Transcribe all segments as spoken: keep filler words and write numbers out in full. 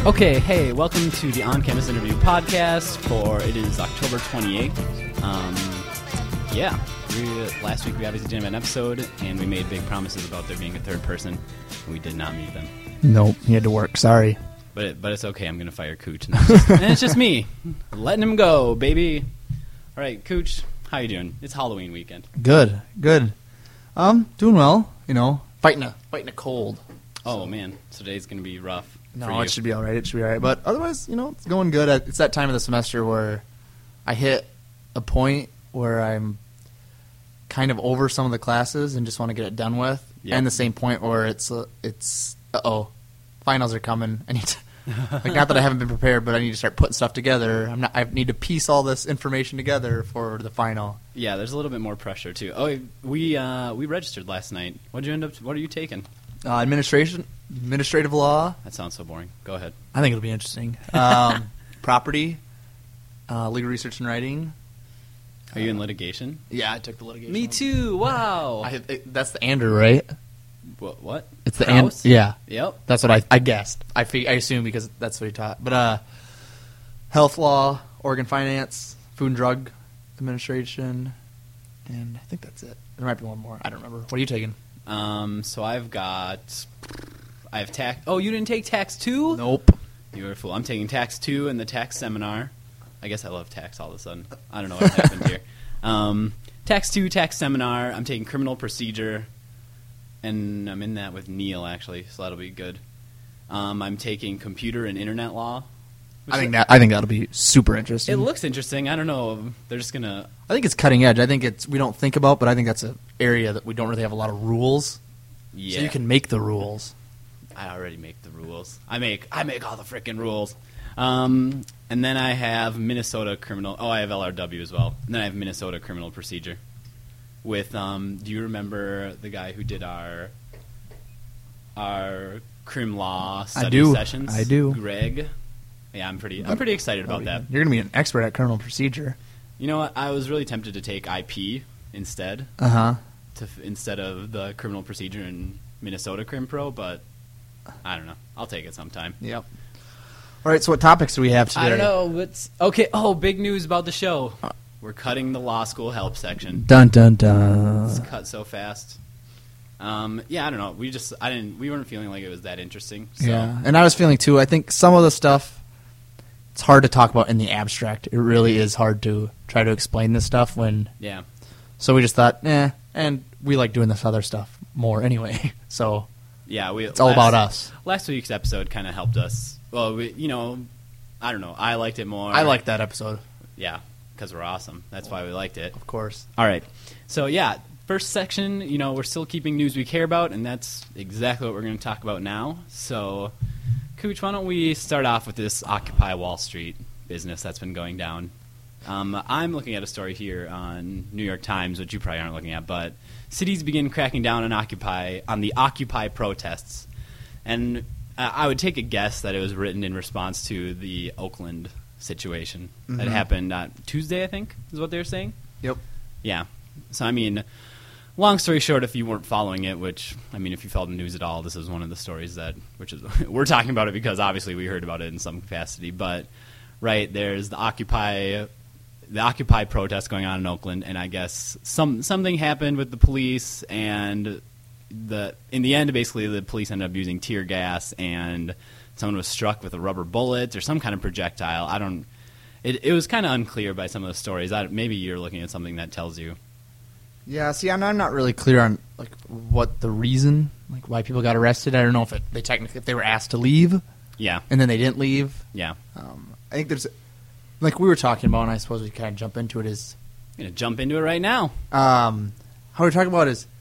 Okay, hey, welcome to the On-Campus Interview Podcast for, it is October twenty-eighth. Um, yeah, we, last week we obviously didn't have an episode, and we made big promises about there being a third person. We did not meet them. Nope, he had to work, sorry. But it, but it's okay, I'm going to fire Cooch. And, just, and it's just me, letting him go, baby. All right, Cooch, how you doing? It's Halloween weekend. Good, good. Um, doing well, you know, fighting a, fighting a cold. Oh, man, so today's going to be rough. No, it should be all right. It should be all right. But otherwise, you know, it's going good. It's that time of the semester where I hit a point where I'm kind of over some of the classes and just want to get it done with. Yep. And the same point where it's, uh, it's uh-oh, finals are coming. I need to, like, not that I haven't been prepared, but I need to start putting stuff together. I'm not. I need to piece all this information together for the final. Yeah, there's a little bit more pressure, too. Oh, we uh, we registered last night. What did you end up, what are you taking? Uh, administration, administrative law. That sounds so boring. Go ahead. I think it'll be interesting. Um, property, uh, legal research and writing. Are you in litigation? Yeah, I took the litigation. Me too. Wow. I, it, that's the Andrew, right? What? What? It's the and. Yeah. Yep. That's what I I guessed. I fig- I assume because that's what he taught. But uh, health law, Oregon finance, food and drug administration, and I think that's it. There might be one more. I don't remember. What are you taking? Um, so I've got, I have tax. Oh, you didn't take tax two? Nope. You were a fool. I'm taking tax two and the tax seminar. I guess I love tax all of a sudden. I don't know what happened here. Um, tax two, tax seminar. I'm taking criminal procedure, and I'm in that with Neil actually, so that'll be good. Um, I'm taking computer and internet law. I think that I think that'll be super interesting. It looks interesting. I don't know. They're just gonna. I think it's cutting edge. I think it's we don't think about, but I think that's an area that we don't really have a lot of rules. Yeah. So you can make the rules. I already make the rules. I make I make all the frickin' rules. Um, and then I have Minnesota criminal. Oh, I have L R W as well. And then I have Minnesota criminal procedure. With um, do you remember the guy who did our our crim law study I do. sessions? I do. Greg. Yeah, I'm pretty. I'm pretty excited about that. You're gonna be an expert at criminal procedure. You know what? I was really tempted to take I P instead. Uh huh. To instead of the criminal procedure in Minnesota Crim Pro, but I don't know. I'll take it sometime. Yep. All right. So what topics do we have today? I don't know. What's okay? Oh, big news about the show. We're cutting the law school help section. Dun dun dun. It's cut so fast. Um, yeah, I don't know. We just I didn't. We weren't feeling like it was that interesting. So. Yeah, and I was feeling too. I think some of the stuff. It's hard to talk about in the abstract. It really is hard to try to explain this stuff when. Yeah. So we just thought, eh, and we like doing this other stuff more anyway. So. Yeah, we. It's all last, about us. Last week's episode kind of helped us. Well, we, you know, I don't know. I liked it more. I liked that episode. Yeah, because we're awesome. That's why we liked it. Of course. All right. So yeah, first section. You know, we're still keeping news we care about, and that's exactly what we're going to talk about now. So. Cooch, why don't we start off with this Occupy Wall Street business that's been going down. Um, I'm looking at a story here on New York Times, which you probably aren't looking at, but cities begin cracking down on Occupy on the Occupy protests. And uh, I would take a guess that it was written in response to the Oakland situation mm-hmm. that happened on Tuesday, I think, is what they were saying. Yep. Yeah. So, I mean... Long story short, if you weren't following it, which, I mean, if you followed the news at all, this is one of the stories that, which is, we're talking about it because obviously we heard about it in some capacity, but, right, there's the Occupy, the Occupy protest going on in Oakland, and I guess some something happened with the police, and the in the end, basically, the police ended up using tear gas, and someone was struck with a rubber bullet or some kind of projectile. I don't, it, it was kind of unclear by some of the stories. I, maybe you're looking at something that tells you. Yeah, see, I'm, I'm not really clear on like what the reason, like why people got arrested. I don't know if it, they technically if they were asked to leave, yeah, and then they didn't leave. Yeah, um, I think there's like we were talking about, and I suppose we kind of jump into it. Is I'm gonna jump into it right now. Um, how we're talking about is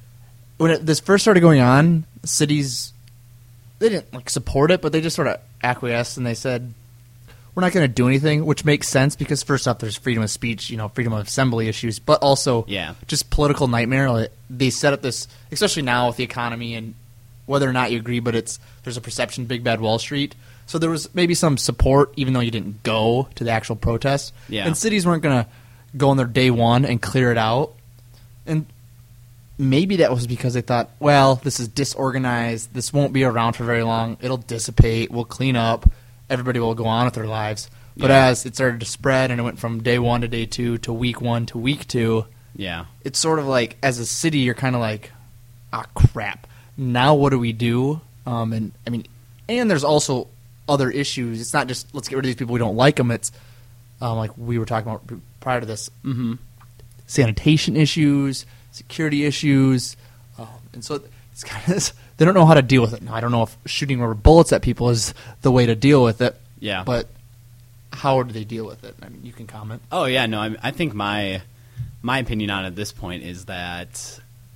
when it, this first started going on, cities they didn't like support it, but they just sort of acquiesced and they said, we're not going to do anything, which makes sense because first off, there's freedom of speech, you know, freedom of assembly issues, but also yeah. just political nightmare. Like, they set up this, especially now with the economy and whether or not you agree, but it's there's a perception, big bad Wall Street. So there was maybe some support, even though you didn't go to the actual protest. Yeah. And cities weren't going to go on their day one and clear it out. And maybe that was because they thought, well, this is disorganized. This won't be around for very long. It'll dissipate. We'll clean up. Everybody will go on with their lives. But Yeah. as it started to spread and it went from day one to day two to week one to week two, Yeah. it's sort of like, as a city, you're kind of like, ah, crap. Now what do we do? Um, and I mean, and there's also other issues. It's not just let's get rid of these people, we don't like them. It's um, like we were talking about prior to this, Mm-hmm. sanitation issues, security issues, um, and so it's kind of this, they don't know how to deal with it. Now I don't know if shooting rubber bullets at people is the way to deal with it. Yeah. But how do they deal with it? I mean, you can comment. Oh yeah, no. I, I think my my opinion on it at this point is that,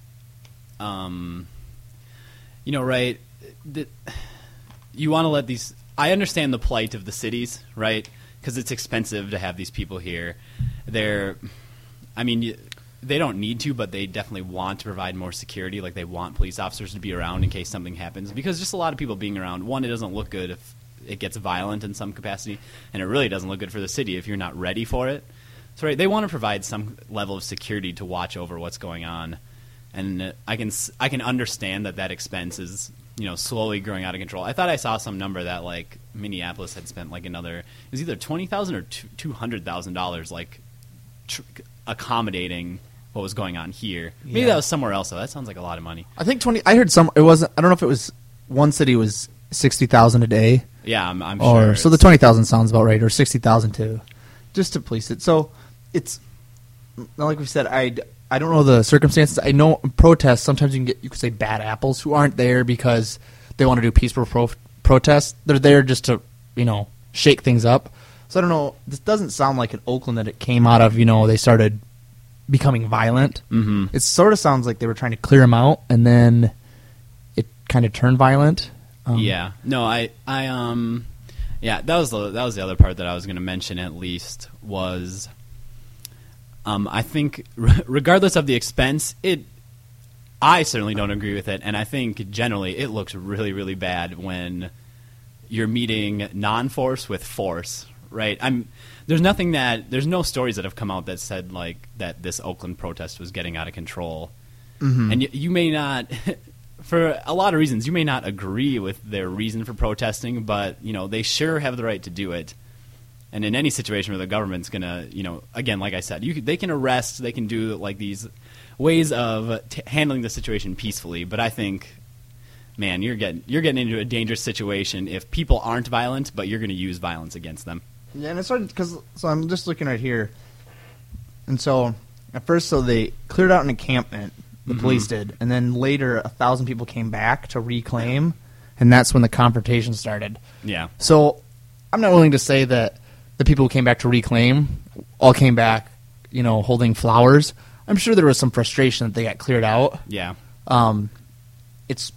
um, you know, right, that you want to let these. I understand the plight of the cities, right? Because it's expensive to have these people here. They're, I mean, you- they don't need to, but they definitely want to provide more security. Like they want police officers to be around in case something happens. Because just a lot of people being around, one, it doesn't look good if it gets violent in some capacity, and it really doesn't look good for the city if you're not ready for it. So right, they want to provide some level of security to watch over what's going on, and uh, I can s- I can understand that that expense is, you know, slowly growing out of control. I thought I saw some number that like Minneapolis had spent like another, it was either twenty thousand or two hundred thousand dollars like tr- accommodating what was going on here. Maybe Yeah. that was somewhere else though. That sounds like a lot of money. I think twenty. I heard some. It wasn't. I don't know if it was one city was sixty thousand a day, Yeah, I'm, I'm or sure. so the it's- twenty thousand sounds about right, or sixty thousand too, just to police it. So it's like we said. I I don't know the circumstances. I know in protests sometimes you can get, you could say, bad apples who aren't there because they want to do peaceful pro- protests. They're there just to, you know, shake things up. So I don't know. This doesn't sound like in Oakland that it came out of, you know, they started becoming violent. Mhm. It sort of sounds like they were trying to clear them out, and then it kind of turned violent. Um, Yeah. No, I, I, um, yeah, that was the that was the other part that I was going to mention. At least was, um, I think r- regardless of the expense, it, I certainly don't agree with it, and I think generally it looks really, really bad when you're meeting non-force with force. Right? I'm. There's nothing that there's no stories that have come out that said like that this Oakland protest was getting out of control, mhm. and you, you may not. For a lot of reasons, you may not agree with their reason for protesting, but you know they sure have the right to do it. And in any situation where the government's gonna, you know, again, like I said, you could, they can arrest, they can do like these ways of t- handling the situation peacefully. But I think, man, you're getting you're getting into a dangerous situation if people aren't violent, but you're going to use violence against them. Yeah, and it started because so I'm just looking right here, and so at first, so they cleared out an encampment, the Mhm. police did, and then later a thousand people came back to reclaim, and that's when the confrontation started. Yeah, So I'm not willing to say that the people who came back to reclaim all came back, you know, holding flowers. I'm sure there was some frustration that they got cleared out. yeah, Um, it's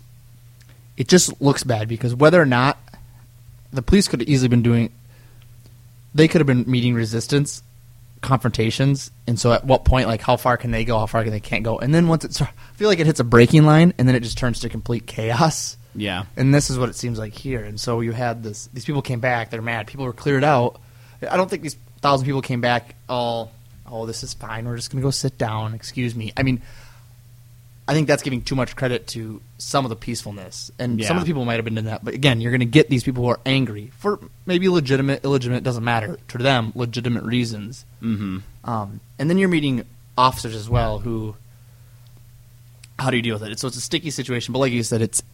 it just looks bad because whether or not the police could have easily been doing, they could have been meeting resistance confrontations, and so at what point, like, how far can they go, how far can they can't go, and then once it's, I feel like it hits a breaking line, and then it just turns to complete chaos. yeah, And this is what it seems like here. And so you had this, these people came back, they're mad, people were cleared out. I don't think these thousand people came back all, oh, this is fine, we're just going to go sit down, excuse me. I mean, I think that's giving too much credit to some of the peacefulness. And some Yeah. of the people might have been in that. But again, you're going to get these people who are angry for maybe legitimate, illegitimate, doesn't matter. To them, legitimate reasons. mm-hmm. Um, and then you're meeting officers as well who, how do you deal with it? So it's a sticky situation. But like you said, it's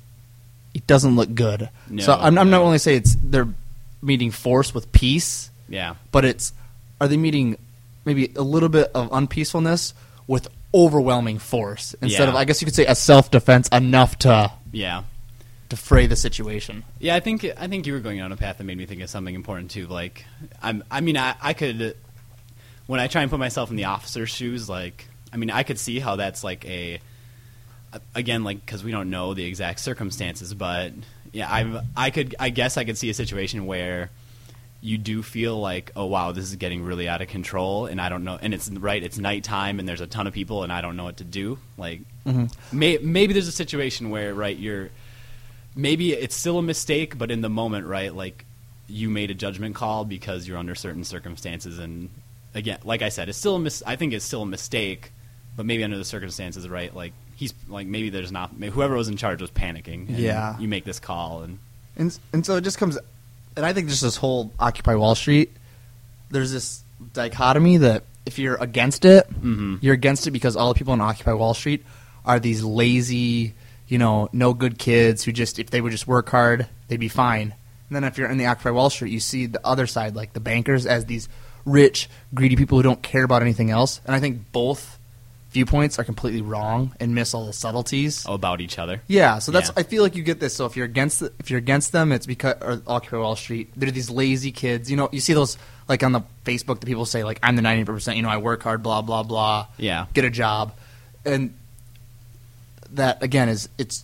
it doesn't look good. No, so I'm, I'm not no. only say it's they're meeting force with peace, yeah, but it's are they meeting maybe a little bit of unpeacefulness with overwhelming force instead Yeah. of, I guess you could say, a self-defense enough to yeah. to fray the situation. Yeah, I think I think you were going on a path that made me think of something important too. Like, I'm, I mean, I, I could, when I try and put myself in the officer's shoes, like, I mean, I could see how that's like a, again, like, because we don't know the exact circumstances, but yeah, I, I could, I guess, I could see a situation where you do feel like, oh wow, this is getting really out of control, and I don't know, and it's right, it's nighttime, and there's a ton of people, and I don't know what to do. Like, Mm-hmm. may, maybe there's a situation where, right, you're. Maybe it's still a mistake, but in the moment, right, like, you made a judgment call because you're under certain circumstances, and again, like I said, it's still a mis- I think it's still a mistake, but maybe under the circumstances, right? Like he's like maybe there's not maybe whoever was in charge was panicking. And Yeah. you make this call and And and so it just comes, and I think just this whole Occupy Wall Street, there's this dichotomy that if you're against it, Mhm. you're against it because all the people on Occupy Wall Street are these lazy, you know, no good kids who just, if they would just work hard, they'd be fine. And then if you're in the Occupy Wall Street, you see the other side, like the bankers, as these rich, greedy people who don't care about anything else. And I think both viewpoints are completely wrong and miss all the subtleties. about each other. Yeah, so that's Yeah. I feel like you get this. So if you're against the, if you're against them, it's because or Occupy Wall Street. They're these lazy kids. You know, you see those like on the Facebook that people say like I'm the ninety percent. You know, I work hard, blah blah blah. Yeah. Get a job, and that again is it's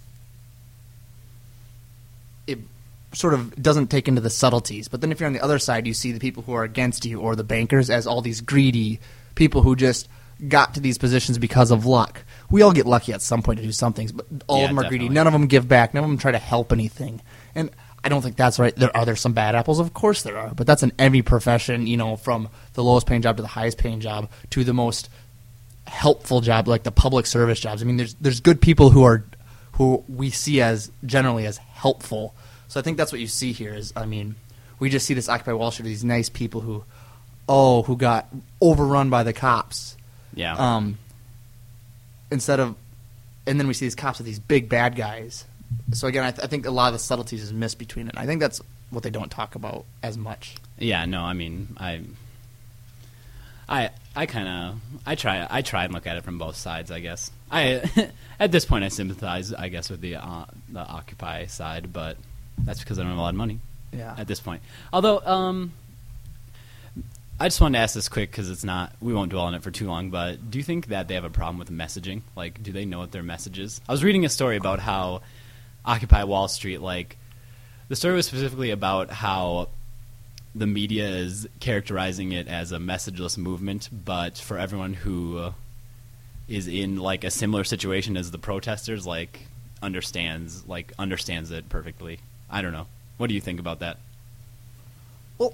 it sort of doesn't take into the subtleties. But then if you're on the other side, you see the people who are against you or the bankers as all these greedy people who just got to these positions because of luck. We all get lucky at some point to do some things, but all Yeah, of them are definitely. greedy. None of them give back. None of them try to help anything. And I don't think that's right. There are there some bad apples? Of course there are. But that's in every profession, you know, from the lowest paying job to the highest paying job to the most helpful job, like the public service jobs. I mean, there's there's good people who are who we see as generally as helpful. So I think that's what you see here is, I mean, we just see this Occupy Wall Street, these nice people who, oh, who got overrun by the cops. Yeah. Um, instead of, and then we see these cops with these big bad guys. So again, I, th- I think a lot of the subtleties is missed between it. I think that's what they don't talk about as much. Yeah, no, I mean, I, I, I kind of, I try, I try and look at it from both sides. I guess I, at this point, I sympathize, I guess, with the uh, the Occupy side, but that's because I don't have a lot of money Yeah. at this point. Although, um, I just wanted to ask this quick because it's not, we won't dwell on it for too long. But do you think that they have a problem with messaging? Like, do they know what their message is? I was reading a story about how Occupy Wall Street, like, the story was specifically about how the media is characterizing it as a messageless movement, but for everyone who uh, is in like a similar situation as the protesters, like understands like understands it perfectly. I don't know. What do you think about that? Well,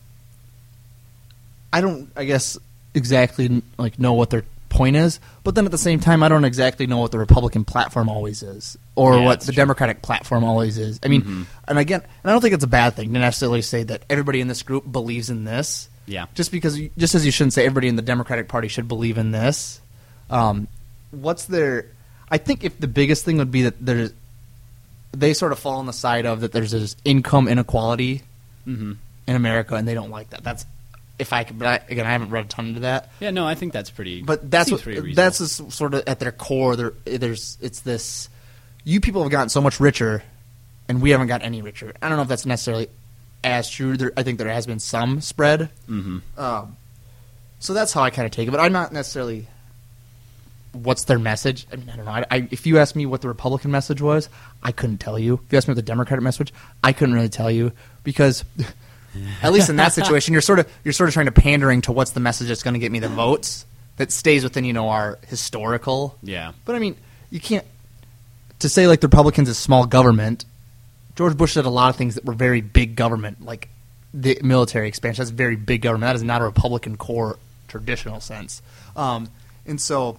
I don't, I guess, exactly like know what their point is, but then at the same time, I don't exactly know what the Republican platform always is, or Yeah, what that's the true. Democratic platform always is. I mean, Mhm. and again, and I don't think it's a bad thing to necessarily say that everybody in this group believes in this. Yeah. Just because, you- just as you shouldn't say everybody in the Democratic Party should believe in this. Um, what's their? I think if the biggest thing would be that there's, they sort of fall on the side of that there's this income inequality Mm-hmm. in America, and they don't like that. That's if I could. But I, again, I haven't read a ton into that. Yeah, no, I think that's pretty. But that's seems what pretty reasonable. that's just sort of at their core. There, there's it's this. You people have gotten so much richer, and we haven't got any richer. I don't know if that's necessarily as true. There, I think there has been some spread. Mm-hmm. Um, so that's how I kind of take it. But I'm not necessarily. What's their message? I mean, I don't know. I, I, if you asked me what the Republican message was, I couldn't tell you. If you asked me what the Democratic message, I couldn't really tell you because, at least in that situation, you're sort of you're sort of trying to pandering to what's the message that's going to get me the votes that stays within you know our historical. Yeah. But I mean, you can't to say like the Republicans is small government. George Bush did a lot of things that were very big government, like the military expansion. That's very big government. That is not a Republican core traditional sense. Um, and so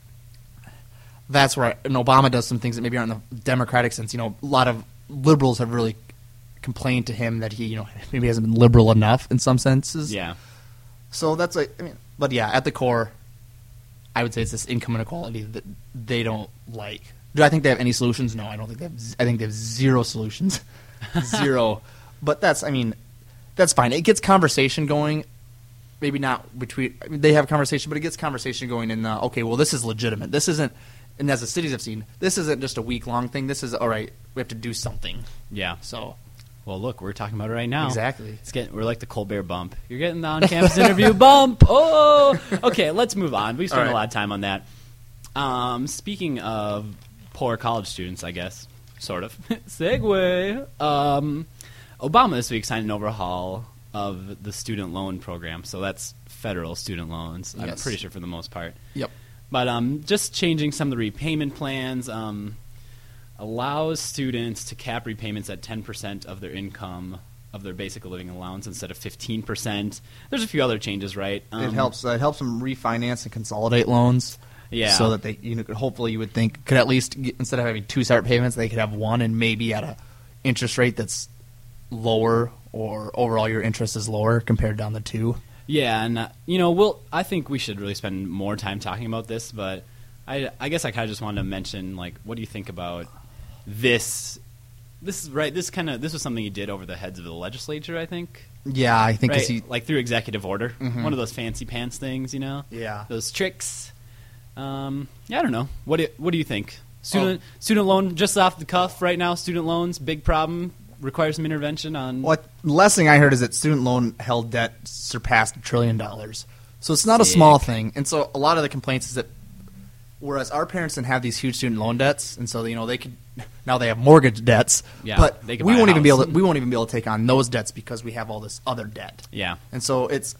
that's where I, and Obama does some things that maybe aren't in the Democratic sense. You know, a lot of liberals have really complained to him that he, you know, maybe hasn't been liberal enough in some senses. Yeah. So that's like, I mean, but yeah, at the core, I would say it's this income inequality that they don't like. Do I think they have any solutions? No, I don't think they have. z- I think they have zero solutions, zero. But that's, I mean, that's fine. It gets conversation going. Maybe not between. I mean, they have conversation, but it gets conversation going in the okay. Well, this is legitimate. This isn't. And as the cities have seen, this isn't just a week long thing. This is all right. We have to do something. Yeah. So Well, look, we're talking about it right now. exactly. It's getting, we're like the Colbert bump. You're getting the on-campus interview bump. Oh, okay. Let's move on. We spent All right. a lot of time on that. Um, speaking of poor college students, I guess, sort of segue. Um, Obama this week signed an overhaul of the student loan program. So that's federal student loans. I'm Yes. pretty sure for the most part. Yep. But um, just changing some of the repayment plans. Um, allows students to cap repayments at ten percent of their income of their basic living allowance instead of fifteen percent. There's a few other changes, right? Um, it helps. Uh, it helps them refinance and consolidate loans. Yeah. So that they, you know, could, hopefully you would think could at least get, instead of having two separate payments, they could have one and maybe at a interest rate that's lower or overall your interest is lower compared down the two. Yeah, and uh, you know, we'll. I think we should really spend more time talking about this, but I, I guess I kind of just wanted to mention, like, what do you think about this? This is right. This kind of this was something he did over the heads of the legislature, I think. Yeah, I think 'cause right? he, like through executive order, Mhm. one of those fancy pants things, you know. Yeah. Those tricks. Um, yeah, I don't know. What do what do you think? Student oh. student loan, just off the cuff right now. Student loans, big problem. Requires some intervention on. What the last thing I heard is that student loan held debt surpassed a trillion dollars. So it's not Sick. a small thing. And so a lot of the complaints is that whereas our parents didn't have these huge student loan debts, and so you know they could now they have mortgage debts, Yeah, but they could we buy a won't even be house. able to, we won't even be able to take on those debts because we have all this other debt. Yeah. And so it's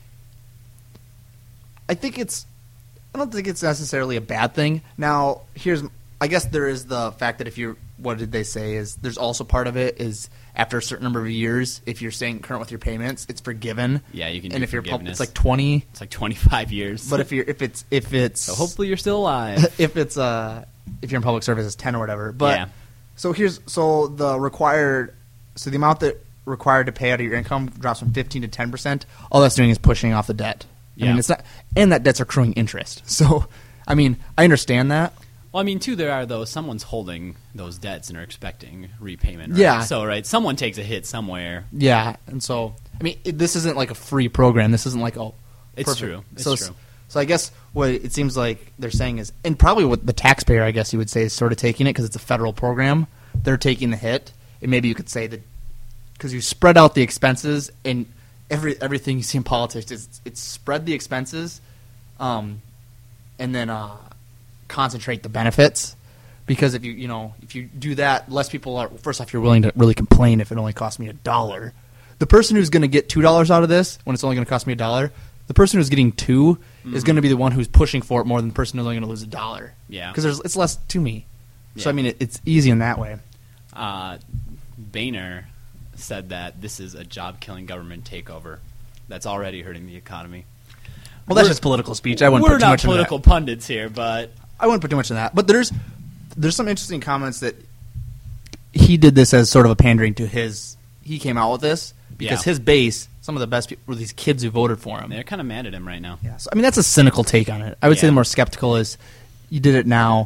I think it's I don't think it's necessarily a bad thing. Now, here's I guess there is the fact that if you're what did they say is there's also part of it is after a certain number of years, if you're staying current with your payments, it's forgiven. Yeah, you can do and if you're pub- forgiveness. it's like twenty. It's like twenty-five years. But if you're if it's if it's so hopefully you're still alive. if it's uh if you're in public service, it's ten or whatever. But Yeah. so here's so the required so the amount that required to pay out of your income drops from fifteen to ten percent. All that's doing is pushing off the debt. I Yeah. mean, it's not, and that debt's accruing interest. So, I mean, I understand that. Well, I mean, too, there are those. Someone's holding those debts and are expecting repayment. Right? Yeah. So, right, someone takes a hit somewhere. Yeah, and so I mean, it, this isn't like a free program. This isn't like oh, It's perfect. true. It's so, true. So I guess what it seems like they're saying is, and probably what the taxpayer, I guess you would say, is sort of taking it because it's a federal program. They're taking the hit, and maybe you could say that because you spread out the expenses, and every everything you see in politics is it's spread the expenses, um, and then uh, concentrate the benefits. Because if you you know if you do that, less people are. First off, you're willing to really complain if it only costs me a dollar. The person who's going to get two dollars out of this when it's only going to cost me a dollar, the person who's getting two mm-hmm. is going to be the one who's pushing for it more than the person who's only going to lose a dollar. Yeah, because there's it's less to me. Yeah. So I mean, it, it's easy in that way. Uh, Boehner said that this is a job-killing government takeover that's already hurting the economy. Well, that's We're- just political speech. I wouldn't We're put too not much political into that. pundits here, but I wouldn't put too much in that. But there's there's some interesting comments that he did this as sort of a pandering to his. He came out with this because Yeah. his base, some of the best people were these kids who voted for him. they're kind of mad at him right now. Yeah, so, I mean that's a cynical take on it. I would say Yeah. the more skeptical is you did it now,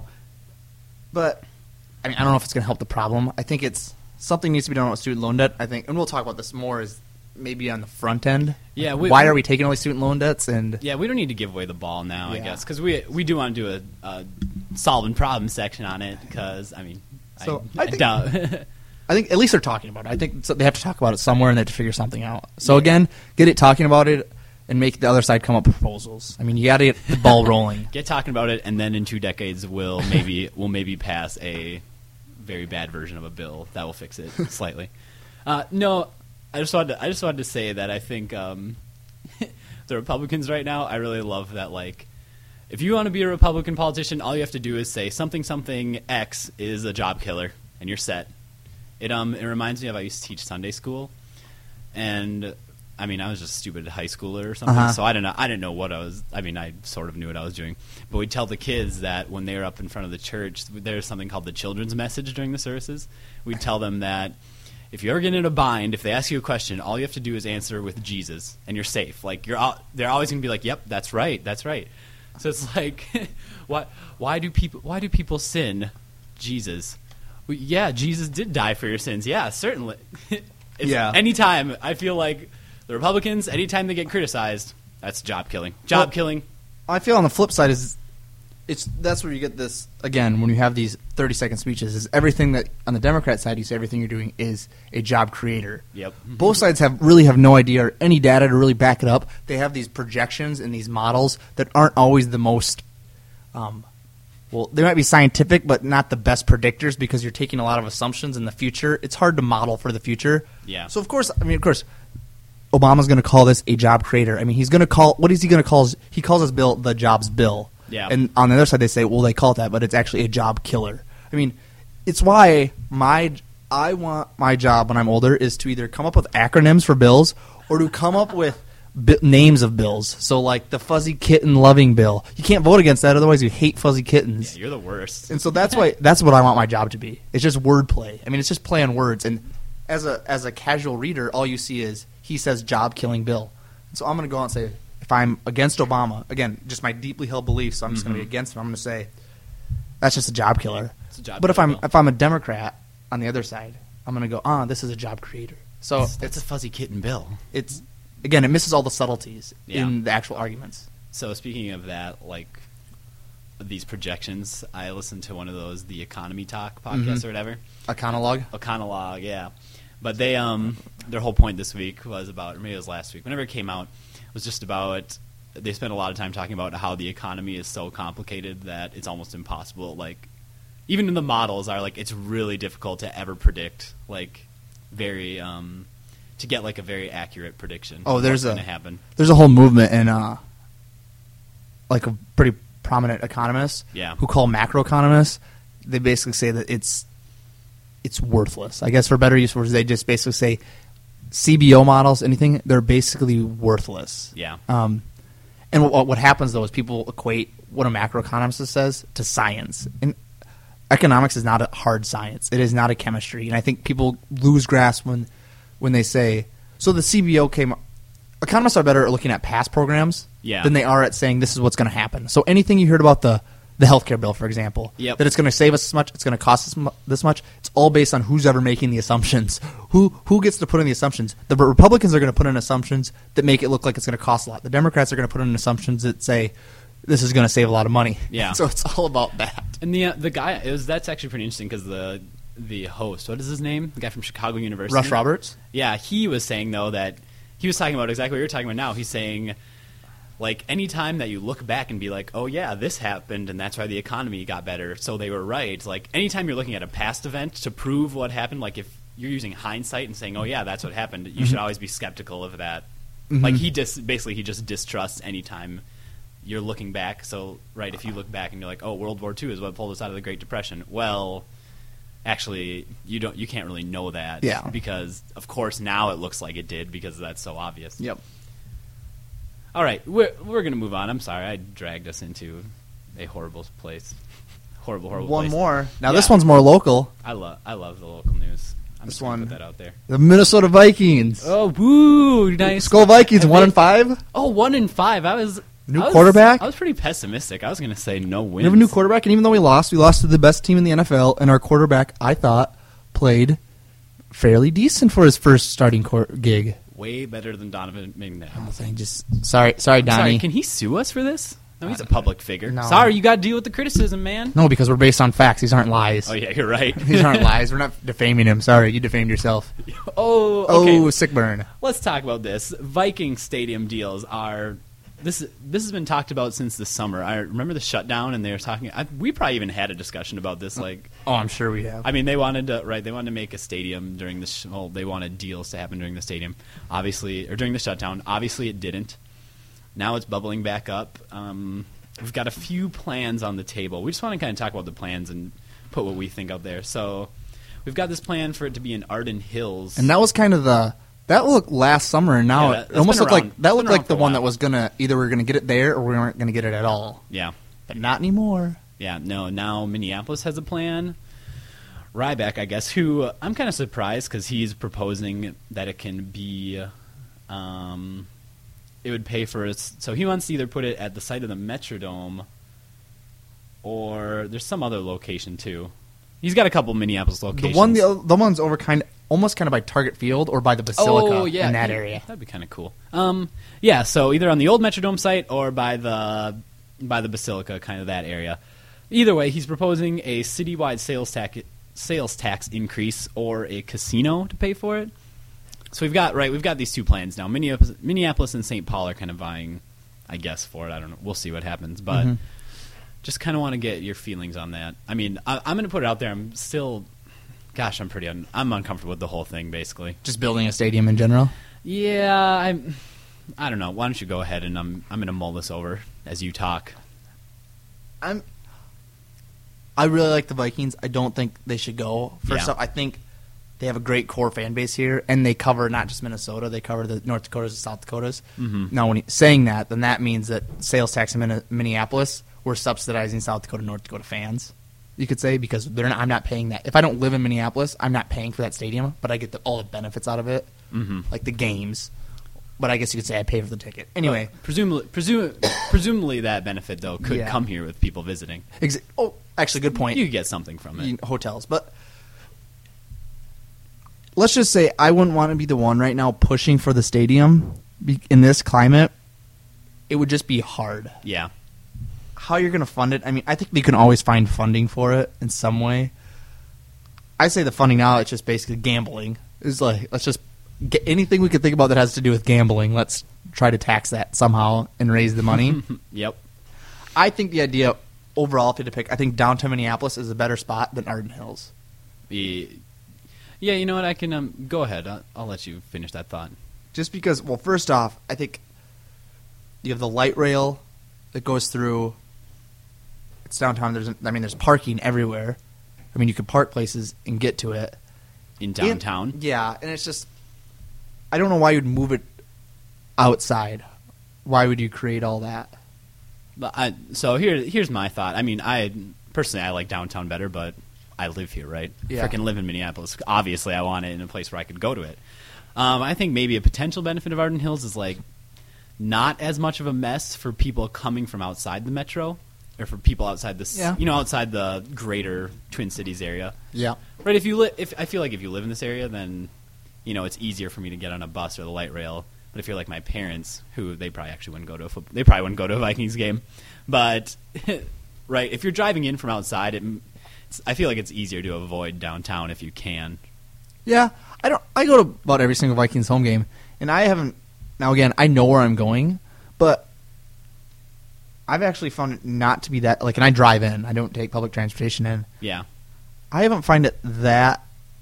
but I mean I don't know if it's going to help the problem. I think it's something needs to be done with student loan debt. I think, and we'll talk about this more is maybe on the front end. Yeah, Like, we- why are we taking all these student loan debts? And Yeah, we don't need to give away the ball now, I Yeah. guess, because we we do want to do a, a solving problem section on it. Because I mean, So, I, I I think- doubt. I think at least they're talking about it. I think so they have to talk about it somewhere and they have to figure something out. So again, get it talking about it and make the other side come up with proposals. I mean, you got to get the ball rolling. Get talking about it, and then in two decades, we'll maybe we'll maybe pass a very bad version of a bill that will fix it slightly. Uh, no, I just wanted to, I just wanted to say that I think um, the Republicans right now. I really love that. Like, if you want to be a Republican politician, all you have to do is say something something X is a job killer, and you're set. It um it reminds me of I used to teach Sunday school, and I mean I was just a stupid high schooler or something, Uh-huh. so I didn't know I didn't know what I was. I mean I sort of knew what I was doing, but we'd tell the kids that when they were up in front of the church, there's something called the children's message during the services. We'd tell them that if you ever get in a bind, if they ask you a question, all you have to do is answer with Jesus, and you're safe. Like you're, all, they're always going to be like, "Yep, that's right, that's right." So it's like, why why do people why do people sin? Jesus. Well, yeah, Jesus did die for your sins. Yeah, certainly. It's Yeah. Anytime I feel like the Republicans, anytime they get criticized, that's job killing. Job Well- killing. I feel on the flip side is it's that's where you get this again when you have these thirty second speeches is everything that on the Democrat side you say everything you're doing is a job creator. Yep. Both sides have really have no idea or any data to really back it up. They have these projections and these models that aren't always the most um, well, they might be scientific, but not the best predictors because you're taking a lot of assumptions in the future. It's hard to model for the future. Yeah. So of course, I mean, of course, Obama's going to call this a job creator. I mean, he's going to call what is he going to call? his- He calls his bill the jobs bill. Yeah. And on the other side, they say, well, they call it that, but it's actually a job killer. I mean, it's why my I want my job when I'm older is to either come up with acronyms for bills or to come up with bi- names of bills. So like the fuzzy kitten loving bill, you can't vote against that. Otherwise, you hate fuzzy kittens. Yeah, you're the worst. And so that's why that's what I want my job to be. It's just wordplay. I mean, it's just play on words. And as a as a casual reader, all you see is he says job killing bill. And so I'm going to go out and say, if I'm against Obama, again, just my deeply held beliefs, so I'm just Mm-hmm. going to be against him. I'm going to say that's just a job killer. It's a job but if killer I'm bill. if I'm a Democrat on the other side, I'm going to go, ah, this is a job creator. So It's, it's a fuzzy kitten bill. it's again, it misses all the subtleties Yeah. in the actual arguments. So speaking of that, like these projections, I listened to one of those, the Economy Talk podcast Mhm. or whatever. Econologue. Econologue, yeah. But they, um, their whole point this week was about, or maybe it was last week, whenever it came out, was just about, they spent a lot of time talking about how the economy is so complicated that it's almost impossible. Like, even in the models are like, it's really difficult to ever predict, like, very, um, to get like a very accurate prediction. Oh, of there's what's a- going to happen. There's a whole movement in uh, like a pretty prominent economists Yeah. who call macroeconomists. They basically say that it's it's worthless. I guess for better use words, they just basically say C B O models, anything, they're basically worthless. Yeah. Um, and what, what happens though is people equate what a macroeconomist says to science. And economics is not a hard science. It is not a chemistry. And I think people lose grasp when when they say, so the C B O came. Economists are better at looking at past programs Yeah. than they are at saying this is what's going to happen. So anything you heard about the the healthcare bill, for example, Yep. that it's going to save us this much, it's going to cost us mu- this much. It's all based on who's ever making the assumptions. Who who gets to put in the assumptions? The Republicans are going to put in assumptions that make it look like it's going to cost a lot. The Democrats are going to put in assumptions that say this is going to save a lot of money. Yeah. So it's all about that. And the uh, the guy, it was that's actually pretty interesting because the the host, what is his name? The guy from Chicago University, Rush Roberts. Yeah, he was saying though that he was talking about exactly what you're talking about now. He's saying, like, any time that you look back and be like, oh yeah, this happened and that's why the economy got better, so they were right. Like, anytime you're looking at a past event to prove what happened, like if you're using hindsight and saying, oh yeah, that's what happened, you should always be skeptical of that. Mhm. Like he dis- basically he just distrusts any time you're looking back. So right, if you look back and you're like, oh, World War Two is what pulled us out of the Great Depression. Well, actually, you don't. You can't really know that. Yeah. Because of course now it looks like it did because that's so obvious. Yep. All right, we're we're gonna move on. I'm sorry, I dragged us into a horrible place. Horrible, horrible. One place. more. Now Yeah. this one's more local. I love I love the local news. I'm This just gonna one- put that out there. The Minnesota Vikings. Oh, woo! Nice. Skull Vikings, Have one they- and five. Oh, one in five. I was New I was- quarterback? I was pretty pessimistic. I was gonna say no wins. We have a new quarterback, and even though we lost, we lost to the best team in the N F L, and our quarterback, I thought, played fairly decent for his first starting court gig. Way better than Donovan McNabb. Oh, thank just sorry, sorry, Donnie. Sorry, can he sue us for this? No, he's a public figure. No. Sorry, you got to deal with the criticism, man. No, because we're based on facts. These aren't lies. Oh yeah, you're right. These aren't lies. We're not defaming him. Sorry, you defamed yourself. oh, okay. Oh, sick burn. Let's talk about this. Viking stadium deals are this. This has been talked about since the summer. I remember the shutdown, and they were talking. I, we probably even had a discussion about this. Like, Oh, I'm sure we have. I mean, they wanted to right. They wanted to make a stadium during the. Sh- well, they wanted deals to happen during the stadium, obviously, or during the shutdown. Obviously, it didn't. Now it's bubbling back up. Um, we've got a few plans on the table. We just want to kind of talk about the plans and put what we think out there. So, we've got this plan for it to be in Arden Hills. And that was kind of the that looked last summer, and now Yeah, that- it that's almost been looked around- like that it's looked been like around the for a one while. that was gonna either we were gonna get it there or we weren't gonna get it at all. yeah. But not anymore. Yeah, no, now Minneapolis has a plan. Ryback, I guess, who I'm kind of surprised because he's proposing that it can be, um, it would pay for it. So he wants to either put it at the site of the Metrodome or there's some other location too. He's got a couple Minneapolis locations. The one the, oth- the one's over kind almost kind of by Target Field or by the Basilica oh, yeah, in that yeah, area. That'd be kind of cool. Um, yeah, so either on the old Metrodome site or by the by the Basilica, kind of that area. Either way, he's proposing a citywide sales tax sales tax increase or a casino to pay for it. So we've got right, we've got these two plans now. Minneapolis, Minneapolis and Saint Paul are kind of vying, I guess, for it. I don't know. We'll see what happens, but Mhm. just kind of want to get your feelings on that. I mean, I, I'm going to put it out there. I'm still, gosh, I'm pretty, un, I'm uncomfortable with the whole thing, basically. Just building a stadium in general. Yeah, I, I don't know. Why don't you go ahead and I'm, I'm going to mull this over as you talk. I'm. I really like the Vikings. I don't think they should go. First Yeah. off, I think they have a great core fan base here, and they cover not just Minnesota, they cover the North Dakotas and South Dakotas. Mm-hmm. Now, when he, saying that, then that means that sales tax in Min- Minneapolis, we're subsidizing South Dakota and North Dakota fans, you could say, because they're not, I'm not paying that. If I don't live in Minneapolis, I'm not paying for that stadium, but I get the, all the benefits out of it, Mm-hmm. like the games. But I guess you could say I pay for the ticket. Anyway. Uh, presumably, presu- presumably that benefit, though, could Yeah. come here with people visiting. Exa- oh, actually, good point. You could get something from it. You- hotels. But let's just say I wouldn't want to be the one right now pushing for the stadium be- in this climate. It would just be hard. Yeah. How you're going to fund it? I mean, I think we can always find funding for it in some way. I say the funding now, it's just basically gambling. It's like, let's just get anything we can think about that has to do with gambling. Let's try to tax that somehow and raise the money. Yep. I think the idea overall, if you had to pick, I think downtown Minneapolis is a better spot than Arden Hills. The, yeah, you know what? I can um, go ahead. I'll, I'll let you finish that thought. Just because, well, first off, I think you have the light rail that goes through. It's downtown. There's, I mean, there's parking everywhere. I mean, you could park places and get to it. In downtown? And, yeah, and it's just, I don't know why you'd move it outside. Why would you create all that? But I, so here, here's my thought. I mean, I personally I like downtown better, but I live here, right? Yeah. Freaking live in Minneapolis. Obviously, I want it in a place where I could go to it. Um, I think maybe a potential benefit of Arden Hills is like not as much of a mess for people coming from outside the metro, or for people outside the, Yeah. you know, outside the greater Twin Cities area. Yeah. Right? If you li- if I feel like if you live in this area, then you know it's easier for me to get on a bus or the light rail. But if you're like my parents, who they probably actually wouldn't go to a football, they probably wouldn't go to a Vikings game. But right, if you're driving in from outside, it, it's, I feel like it's easier to avoid downtown if you can. Yeah, I don't. I go to about every single Vikings home game, and I haven't. Now again, I know where I'm going, but I've actually found it not to be that. Like, and I drive in. I don't take public transportation in. Yeah. I haven't find it that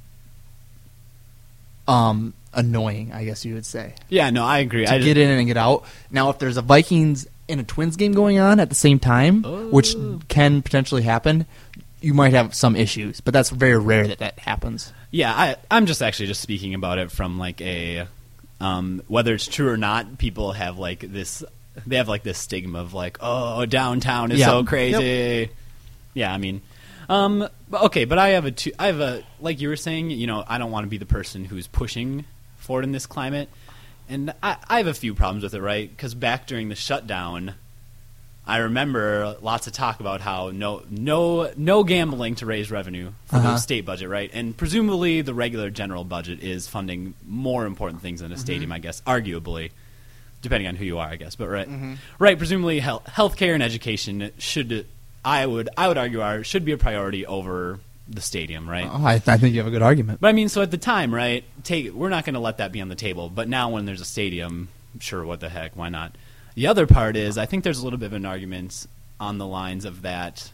um, annoying, I guess you would say, Yeah. No, I agree. to I get in and get out. Now, if there's a Vikings and a Twins game going on at the same time, Oh. which can potentially happen, you might have some issues. But that's very rare that that happens. Yeah, I, I'm just actually just speaking about it from like a um, whether it's true or not. People have like this, they have like this stigma of like, oh, downtown is Yeah. so crazy. Yeah, I mean, um, but okay, but I have a two, I have a like you were saying, you know, I don't want to be the person who's pushing for it in this climate, and I, I have a few problems with it, right? Because back during the shutdown, I remember lots of talk about how no no no gambling to raise revenue for Uh-huh. the state budget, right? And presumably the regular general budget is funding more important things than a stadium, I guess, arguably, depending on who you are, I guess. But right, right. Presumably, health healthcare and education should, I would I would argue, are should be a priority over the stadium, right? Oh, I, I think you have a good argument. But I mean, so at the time, right? Take we're not going to let that be on the table. But now, when there's a stadium, sure, what the heck, why not? The other part is, I think there's a little bit of an argument on the lines of that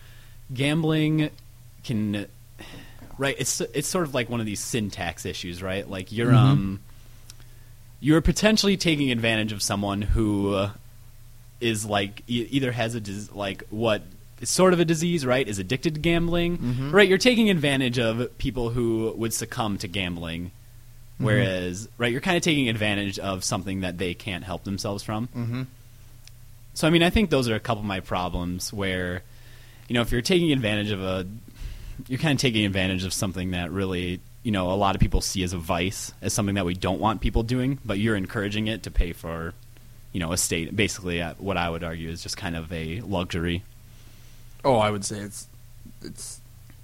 gambling can, right? It's it's sort of like one of these syntax issues, right? Like you're Mhm. um you're potentially taking advantage of someone who uh, is like e- either has a dis- like what is sort of a disease, right? Is addicted to gambling, Mhm. right? You're taking advantage of people who would succumb to gambling. Whereas, right, you're kind of taking advantage of something that they can't help themselves from. Mm-hmm. So, I mean, I think those are a couple of my problems where, you know, if you're taking advantage of a, you're kind of taking advantage of something that really, you know, a lot of people see as a vice, as something that we don't want people doing, but you're encouraging it to pay for, you know, a state. Basically, uh, what I would argue is just kind of a luxury. Oh, I would say it's it's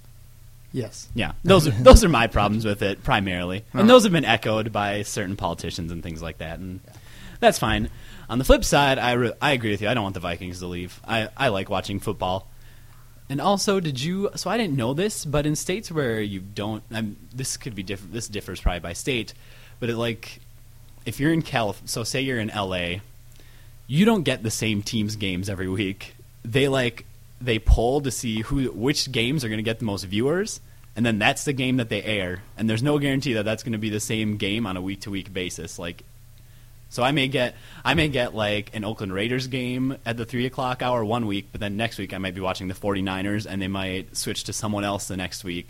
yes. Yeah, those are, those are my problems with it primarily, Huh. and those have been echoed by certain politicians and things like that, and that's fine. On the flip side, I, re- I agree with you. I don't want the Vikings to leave. I, I like watching football, and also, did you? So I didn't know this, but in states where you don't, I'm, this could be different. This differs probably by state, but it like if you're in Calif, so say you're in L A, you don't get the same teams' games every week. They like. They poll to see who, which games are going to get the most viewers, and then that's the game that they air. And there's no guarantee that that's going to be the same game on a week to week basis. Like, so I may get, I may get like an Oakland Raiders game at the three o'clock hour one week, but then next week I might be watching the forty-niners, and they might switch to someone else the next week,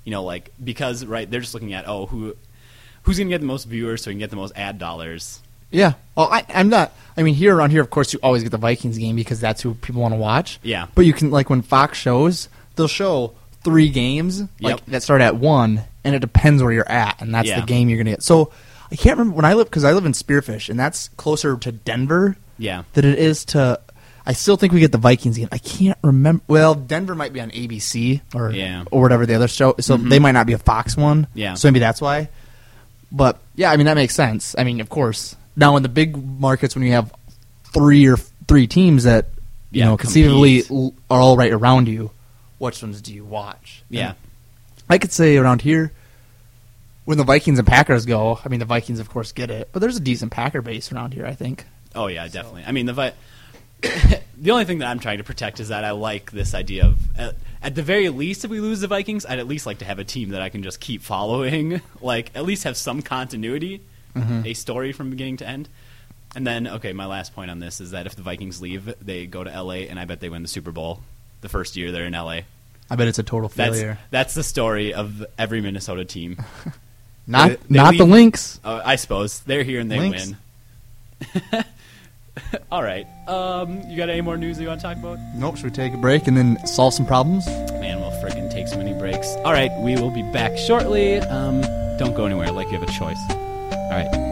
You know, like because right, they're just looking at oh who who's going to get the most viewers so we can get the most ad dollars. Yeah. Well, I, I'm not. I mean, here around here, of course, you always get the Vikings game because that's who people want to watch. Yeah. But you can like when Fox shows, they'll show three games like Yep. that start at one, and it depends where you're at, and that's Yeah. the game you're gonna get. So I can't remember when I live because I live in Spearfish, and that's closer to Denver Yeah. than it is to. I still think we get the Vikings game. I can't remember. Well, Denver might be on A B C or Yeah. or whatever the other show. So Mhm. they might not be a Fox one. Yeah. So maybe that's why. But yeah, I mean that makes sense. I mean, of course. Now in the big markets, when you have three or f- three teams that you Yeah, know conceivably compete. l- are all right around you, which ones do you watch? Yeah. And I could say around here, when the Vikings and Packers go, I mean the Vikings of course get it, but there's a decent Packer base around here. I think. Oh yeah, definitely. I mean, the Vi- the only thing that I'm trying to protect is that I like this idea of, uh, at the very least, if we lose the Vikings, I'd at least like to have a team that I can just keep following, like at least have some continuity, Mhm. a story from beginning to end. And then, okay, my last point on this is that if the Vikings leave, they go to L A, and I bet they win the Super Bowl the first year they're in L A. I bet it's a total That's failure. that's the story of every Minnesota team. Not they- they not the leave- Lynx. Uh, I suppose they're here and they Lynx. win. All right. Um, you got any more news you want to talk about? Nope. Should we take a break and then solve some problems? Man, we'll friggin' take so many breaks. All right, we will be back shortly. Um, don't go anywhere, like you have a choice. All right.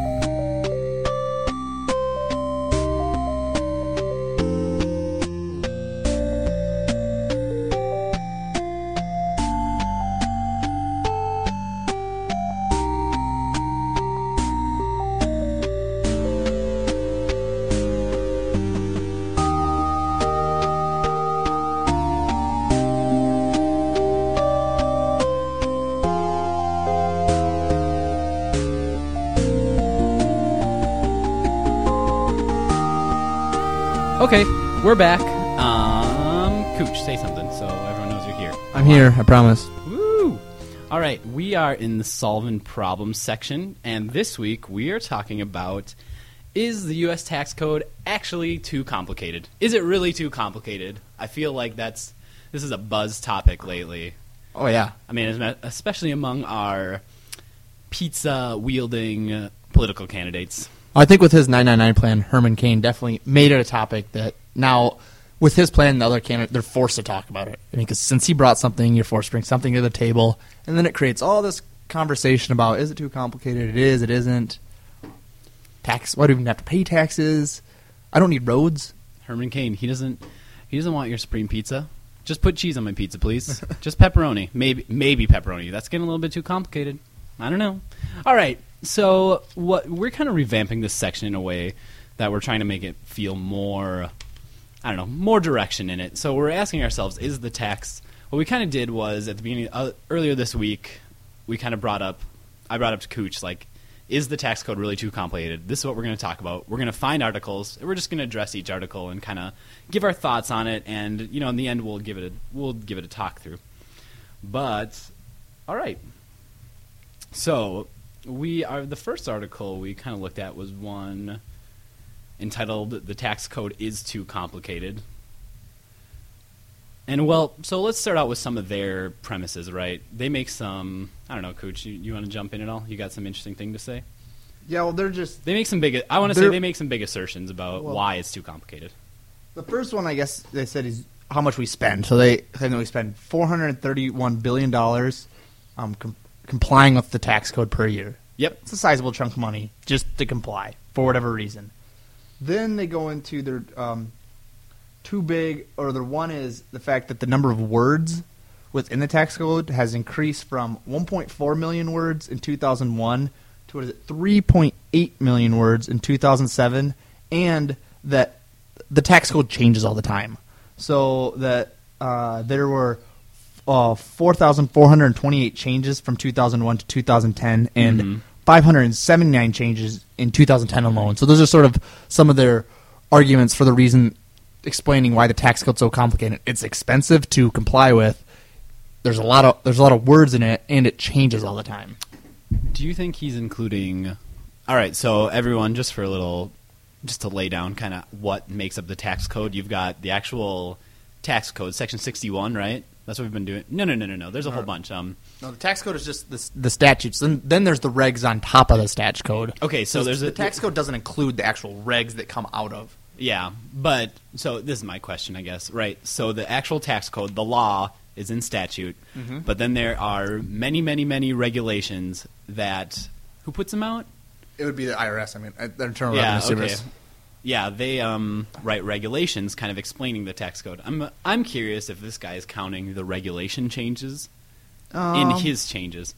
Okay, we're back. Um, Cooch, say something so everyone knows you're here. I'm here. I promise. Woo! All right, we are in the solving problems section, and this week we are talking about, is the U S tax code actually too complicated? Is it really too complicated? I feel like that's this is a buzz topic lately. Oh yeah. I mean, especially among our pizza-wielding uh, political candidates. I think with his nine ninety-nine plan, Herman Cain definitely made it a topic that now, with his plan, the other candidate, they're forced to talk about it. I mean, because since he brought something, you're forced to bring something to the table, and then it creates all this conversation about, is it too complicated? It is, it isn't. Tax, why do we even have to pay taxes? I don't need roads. Herman Cain, he doesn't he doesn't want your supreme pizza. Just put cheese on my pizza, please. Just pepperoni. Maybe maybe pepperoni. That's getting a little bit too complicated. I don't know. All right. So what we're kind of revamping this section in a way that we're trying to make it feel more, I don't know, more direction in it. So we're asking ourselves, is the tax, what we kind of did was at the beginning, uh, earlier this week, we kind of brought up, I brought up to Cooch, like, is the tax code really too complicated? This is what we're going to talk about. We're going to find articles. We're just going to address each article and kind of give our thoughts on it. And, you know, in the end, we'll give it a, we'll give it a talk through. But, all right. So we are, the first article we kind of looked at was one entitled "The Tax Code is Too Complicated." And well, so let's start out with some of their premises, right? They make some, I don't know, Cooch, you, you want to jump in at all? You got some interesting thing to say? Yeah, well, they're just... They make some big, I want to say They're- they make some big assertions about Well- why it's too complicated. The first one, I guess, they said is how much we spend. So they claim that we spend four hundred thirty-one billion dollars um, com- complying with the tax code per year. Yep. It's a sizable chunk of money just to comply for whatever reason. Then they go into their um, too big, or their one is the fact that the number of words within the tax code has increased from one point four million words in two thousand one to what is it, three point eight million words in two thousand seven, and that the tax code changes all the time. So that uh, there were uh, four thousand four hundred twenty-eight changes from two thousand one to two thousand ten, and Mhm. five hundred seventy-nine changes in two thousand ten alone. So those are sort of some of their arguments for the reason explaining why the tax code's so complicated. It's expensive to comply with. There's a lot of there's a lot of words in it, and it changes all the time. Do you think he's including... All right, so everyone, just for a little... just to lay down kind of what makes up the tax code, you've got the actual tax code, Section sixty-one, right? That's what we've been doing. No, no, no, no, no. There's a whole bunch. Um, No, the tax code is just the, the statutes. Then, then there's the regs on top of the stat code. okay, so there's the a tax code doesn't include the actual regs that come out of. Yeah, but so this is my question, I guess. Right. So the actual tax code, the law, is in statute, Mhm. but then there are many, many, many regulations that who puts them out? It would be the I R S. I mean, uh, the Internal Yeah, Revenue okay. Service. Yeah, they um, write regulations, kind of explaining the tax code. I'm I'm curious if this guy is counting the regulation changes in Um, his changes.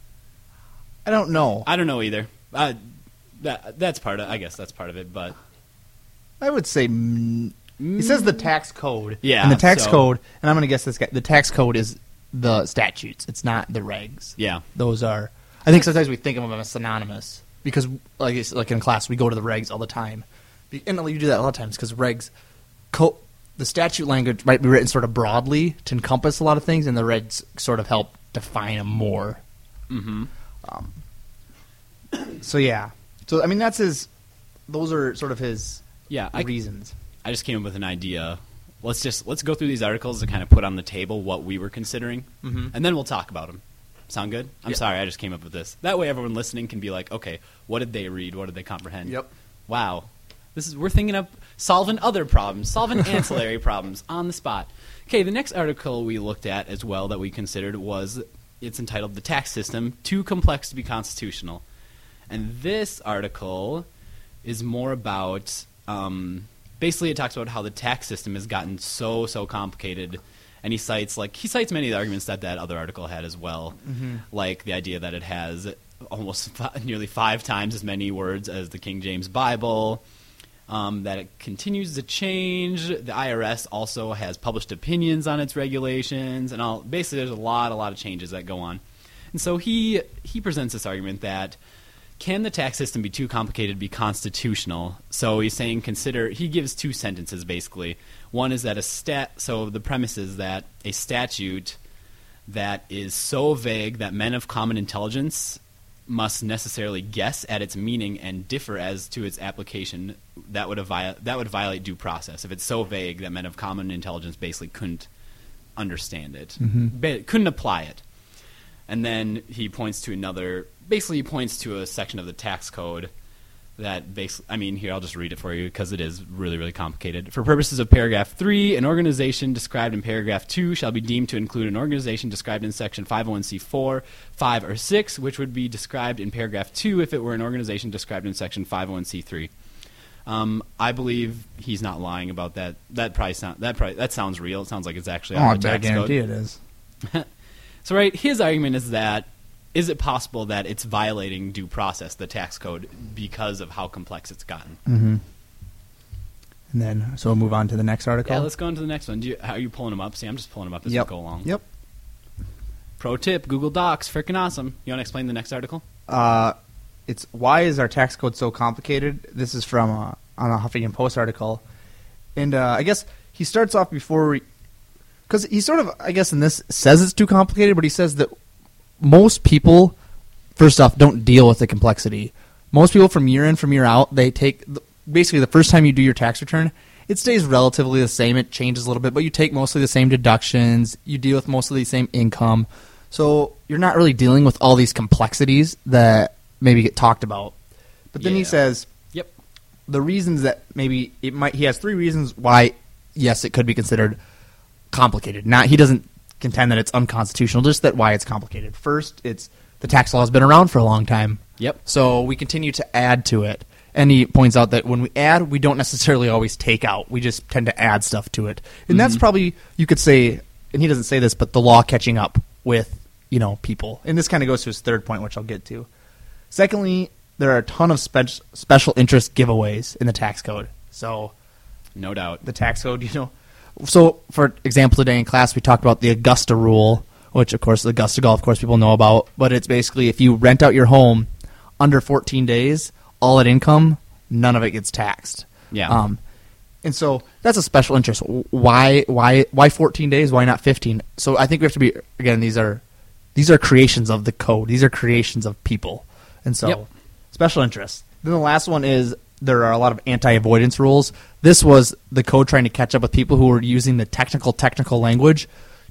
I don't know. I don't know either. Uh, that that's part of. I guess that's part of it, but. I would say mm, he says the tax code. Yeah, and the tax so- code, and I'm going to guess this guy. The tax code is the statutes. It's not the regs. Yeah. Those are. I think sometimes we think of them as synonymous because, like, it's, like in class, we go to the regs all the time, Be- and you do that a lot of times because regs, co- the statute language might be written sort of broadly to encompass a lot of things, and the regs sort of help define them more. Mm-hmm. Um, so yeah, so I mean that's his. Those are sort of his Yeah, I, reasons. I just came up with an idea. Let's just let's go through these articles and kind of put on the table what we were considering, Mhm. and then we'll talk about them. Sound good? I'm Yeah. sorry, I just came up with this. That way, everyone listening can be like, okay, what did they read? What did they comprehend? Yep. Wow, this is we're thinking up solving other problems, solving ancillary problems on the spot. Okay, the next article we looked at as well that we considered was it's entitled "The Tax System: Too Complex to Be Constitutional," and this article is more about. Um, Basically, it talks about how the tax system has gotten so so complicated, and he cites like he cites many of the arguments that that other article had as well, Mm-hmm. like the idea that it has almost fi- nearly five times as many words as the King James Bible, um, that it continues to change. The I R S also has published opinions on its regulations, and all. Basically, there's a lot a lot of changes that go on, and so he he presents this argument that. Can the tax system be too complicated to be constitutional? So he's saying consider, he gives two sentences basically. One is that a stat, so the premise is that a statute that is so vague that men of common intelligence must necessarily guess at its meaning and differ as to its application, that would, avi- that would violate due process. If it's so vague that men of common intelligence basically couldn't understand it, Mhm. ba- couldn't apply it. And then he points to another, basically he points to a section of the tax code that basically, I mean, here, I'll just read it for you because it is really, really complicated. For purposes of paragraph three, an organization described in paragraph two shall be deemed to include an organization described in section five oh one c four, five, or six, which would be described in paragraph two if it were an organization described in section five oh one c three. Um, I believe he's not lying about that. That probably sound, that probably, that sounds real. It sounds like it's actually Oh, on I the tax guarantee code. it is. So, right, his argument is that is it possible that it's violating due process, the tax code, because of how complex it's gotten? Mm-hmm. And then, so we'll move on to the next article. Yeah, let's go on to the next one. Do you, how are you pulling them up? See, I'm just pulling them up as Yep. we go along. Yep. Pro tip: Google Docs, freaking awesome. You want to explain the next article? Uh, it's why is our tax code so complicated? This is from uh, on a Huffington Post article, and uh, I guess he starts off before we, because he sort of, I guess, in this says it's too complicated, but he says that most people, first off, don't deal with the complexity. Most people, from year in, from year out, they take basically the first time you do your tax return, it stays relatively the same. It changes a little bit, but you take mostly the same deductions. You deal with mostly the same income. So you're not really dealing with all these complexities that maybe get talked about. But then he Yeah. says Yep. the reasons that maybe it might, he has three reasons why, yes, it could be considered complicated. Not, he doesn't contend that it's unconstitutional, just that why it's complicated. First, it's the tax law has been around for a long time. Yep. So we continue to add to it. And he points out that when we add, we don't necessarily always take out. We just tend to add stuff to it. And that's probably, you could say, and he doesn't say this, but the law catching up with, you know, people. And this kind of goes to his third point, which I'll get to. Secondly, there are a ton of spe- special interest giveaways in the tax code. So No doubt. the tax code, you know. So, for example, today in class we talked about the Augusta rule, which, of course, the Augusta golf course people know about. But it's basically if you rent out your home under fourteen days, all that income, none of it gets taxed. Yeah. Um, and so that's a special interest. Why, why, why fourteen days? Why not fifteen? So I think we have to be, again, these are these are creations of the code. These are creations of people. And so Yep. special interest. Then the last one is there are a lot of anti-avoidance rules. This was the code trying to catch up with people who were using the technical, technical language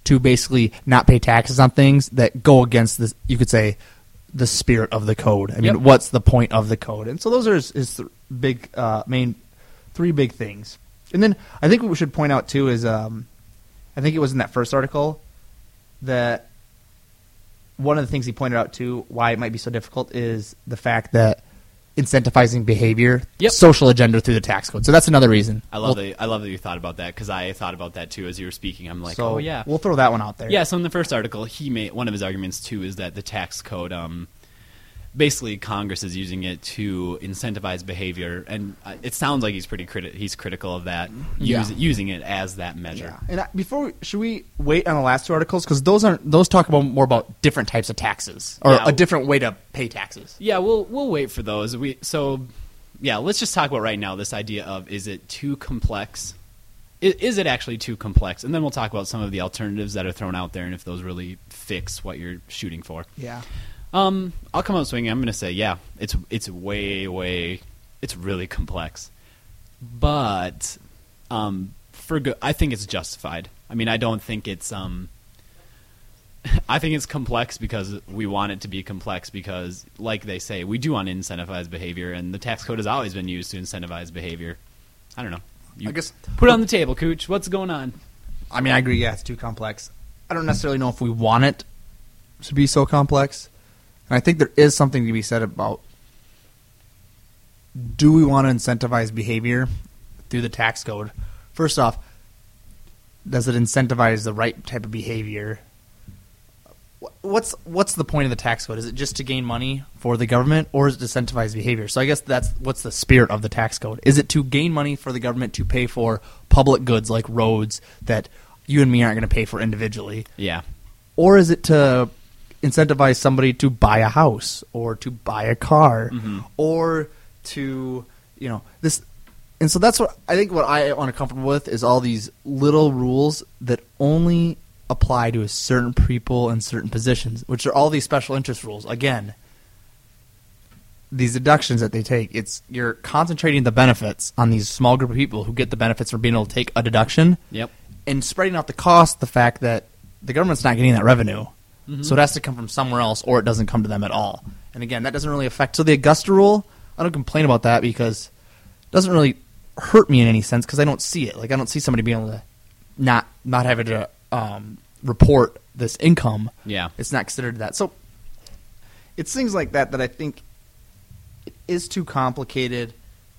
to basically not pay taxes on things that go against this, you could say, the spirit of the code. I mean, Yep. what's the point of the code? And so those are his, his th- big, uh, main, three big things. And then I think what we should point out too is, um, I think it was in that first article that one of the things he pointed out too, why it might be so difficult, is the fact that incentivizing behavior, Yep. social agenda through the tax code. So that's another reason. I love We'll- that. I love that you thought about that because I thought about that too as you were speaking. I'm like, so oh yeah, we'll throw that one out there. yeah. So in the first article, he made one of his arguments too is that the tax code, um, basically Congress is using it to incentivize behavior, and uh, it sounds like he's pretty criti- he's critical of that, Yeah. use, using it as that measure. Yeah. And I, before, we, should we wait on the last two articles because those aren't those talk about more about different types of taxes or Yeah. a different way to pay taxes. Yeah, we'll we'll wait for those. We so yeah, let's just talk about right now this idea of is it too complex? Is, is it actually too complex? And then we'll talk about some of the alternatives that are thrown out there and if those really fix what you're shooting for. Yeah. Um, I'll come out swinging. I'm going to say, yeah, it's it's way way, it's really complex, but um, for good, I think it's justified. I mean, I don't think it's um, I think it's complex because we want it to be complex because, like they say, we do want to incentivize behavior, and the tax code has always been used to incentivize behavior. I don't know. You I guess put it on the table, Cooch. What's going on? I mean, I agree. Yeah, it's too complex. I don't necessarily know if we want it to be so complex. And I think there is something to be said about, do we want to incentivize behavior through the tax code? First off, does it incentivize the right type of behavior? What's what's the point of the tax code? Is it just to gain money for the government, or is it to incentivize behavior? So I guess that's what's the spirit of the tax code. Is it to gain money for the government to pay for public goods like roads that you and me aren't going to pay for individually? Yeah. Or is it to incentivize somebody to buy a house or to buy a car Mm-hmm. or to, you know, this. And so that's what I think what I want to comfortable with is all these little rules that only apply to a certain people in certain positions, which are all these special interest rules. Again, these deductions that they take, it's you're concentrating the benefits on these small group of people who get the benefits from being able to take a deduction Yep. and spreading out the cost, the fact that the government's not getting that revenue. Mm-hmm. So it has to come from somewhere else, or it doesn't come to them at all. And again, that doesn't really affect. So the Augusta rule, I don't complain about that because it doesn't really hurt me in any sense because I don't see it. Like I don't see somebody being able to not not having to um, report this income. Yeah. It's not considered that. So it's things like that that I think it is too complicated.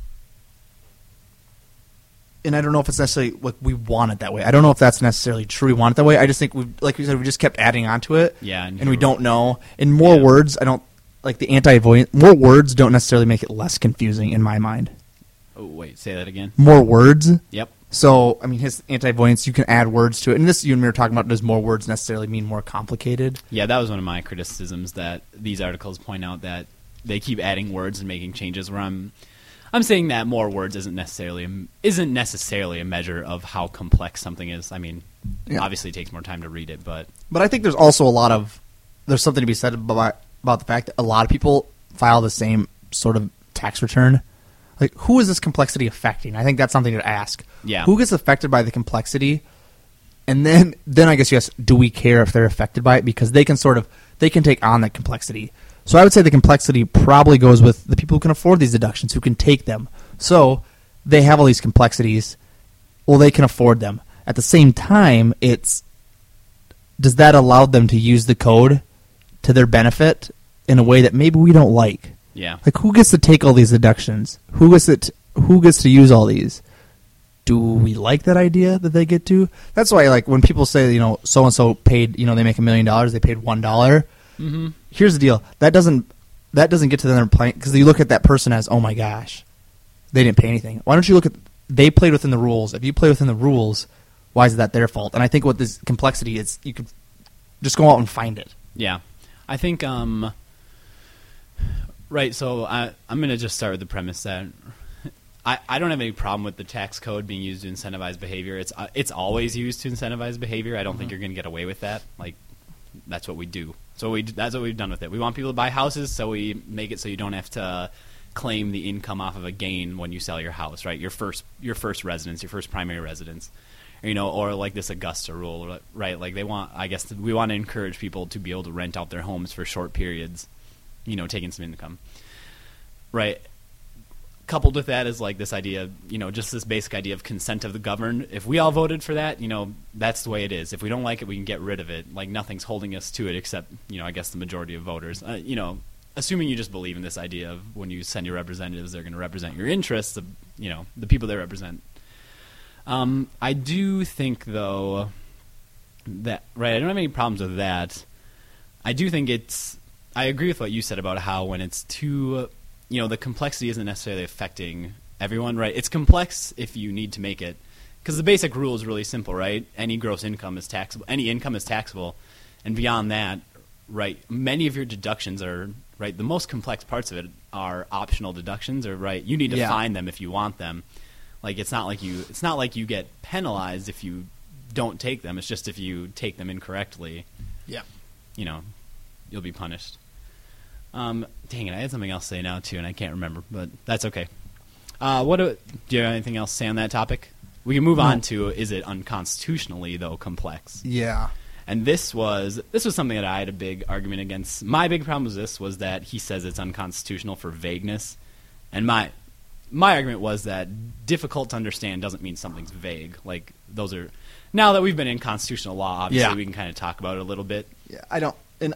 And I don't know if it's necessarily like we want it that way. I don't know if that's necessarily true. We want it that way. I just think we, like we said, we just kept adding on to it. Yeah, and and we you're- don't know. And more Yeah. words, I don't like the anti-avoidance. More words don't necessarily make it less confusing in my mind. Oh, wait, say that again. More words. Yep. So I mean, his anti-avoidance, you can add words to it. And this you and me were talking about. Does more words necessarily mean more complicated? Yeah, that was one of my criticisms that these articles point out that they keep adding words and making changes. Where I'm, I'm saying that more words isn't necessarily a, isn't necessarily a measure of how complex something is. I mean, Yeah. obviously it takes more time to read it, but But I think there's also a lot of there's something to be said about about the fact that a lot of people file the same sort of tax return. Like, who is this complexity affecting? I think that's something to ask. Yeah. Who gets affected by the complexity? And then, then I guess you ask, do we care if they're affected by it? Because they can sort of they can take on that complexity. So I would say the complexity probably goes with the people who can afford these deductions, who can take them. So they have all these complexities. Well, they can afford them. At the same time, it's does that allow them to use the code to their benefit in a way that maybe we don't like? yeah, Like, who gets to take all these deductions? Who gets it? Who gets to use all these? Do we like that idea that they get to? That's why, like, when people say, you know, so and so paid, you know, they make a million dollars, they paid one dollar. mm-hmm. Here's the deal: that doesn't that doesn't get to them playing because you look at that person as, oh my gosh, they didn't pay anything. Why don't you look at they played within the rules? If you play within the rules, why is that their fault? And I think what this complexity is, you can just go out and find it. Yeah, I think um, right. So I I'm gonna just start with the premise that I, I don't have any problem with the tax code being used to incentivize behavior. It's uh, it's always used to incentivize behavior. I don't think you're gonna get away with that. Like that's what we do. So we that's what we've done with it. We want people to buy houses, so we make it so you don't have to claim the income off of a gain when you sell your house, right? Your first your first residence, your first primary residence. you know, or like this Augusta rule, right? Like they want, I guess, we want to encourage people to be able to rent out their homes for short periods, you know, taking some income, right? Coupled with that is like this idea, you know, just this basic idea of consent of the governed. If we all voted for that, you know, that's the way it is. If we don't like it, we can get rid of it. Like nothing's holding us to it except, you know, I guess the majority of voters. Uh, you know, assuming you just believe in this idea of when you send your representatives, they're going to represent your interests, of, you know, the people they represent. Um, I do think, though, that, right, I don't have any problems with that. I do think it's, I agree with what you said about how when it's too, you know, the complexity isn't necessarily affecting everyone, right? It's complex if you need to make it, because the basic rule is really simple, right? Any gross income is taxable, any income is taxable, and beyond that, right, many of your deductions are, right, the most complex parts of it are optional deductions, or, right, you need to Yeah. find them if you want them. Like it's not like you it's not like you get penalized if you don't take them. It's just if you take them incorrectly, Yeah. you know, you'll be punished. Um, dang it, I had something else to say now too, and I can't remember, but that's okay. Uh, what do, do you have anything else to say on that topic? We can move No. on to, is it unconstitutionally though complex? Yeah. And this was this was something that I had a big argument against. My big problem with this was that he says it's unconstitutional for vagueness, and my my argument was that difficult to understand doesn't mean something's vague. Like those are, now that we've been in constitutional law, obviously Yeah. we can kind of talk about it a little bit. Yeah, I don't. And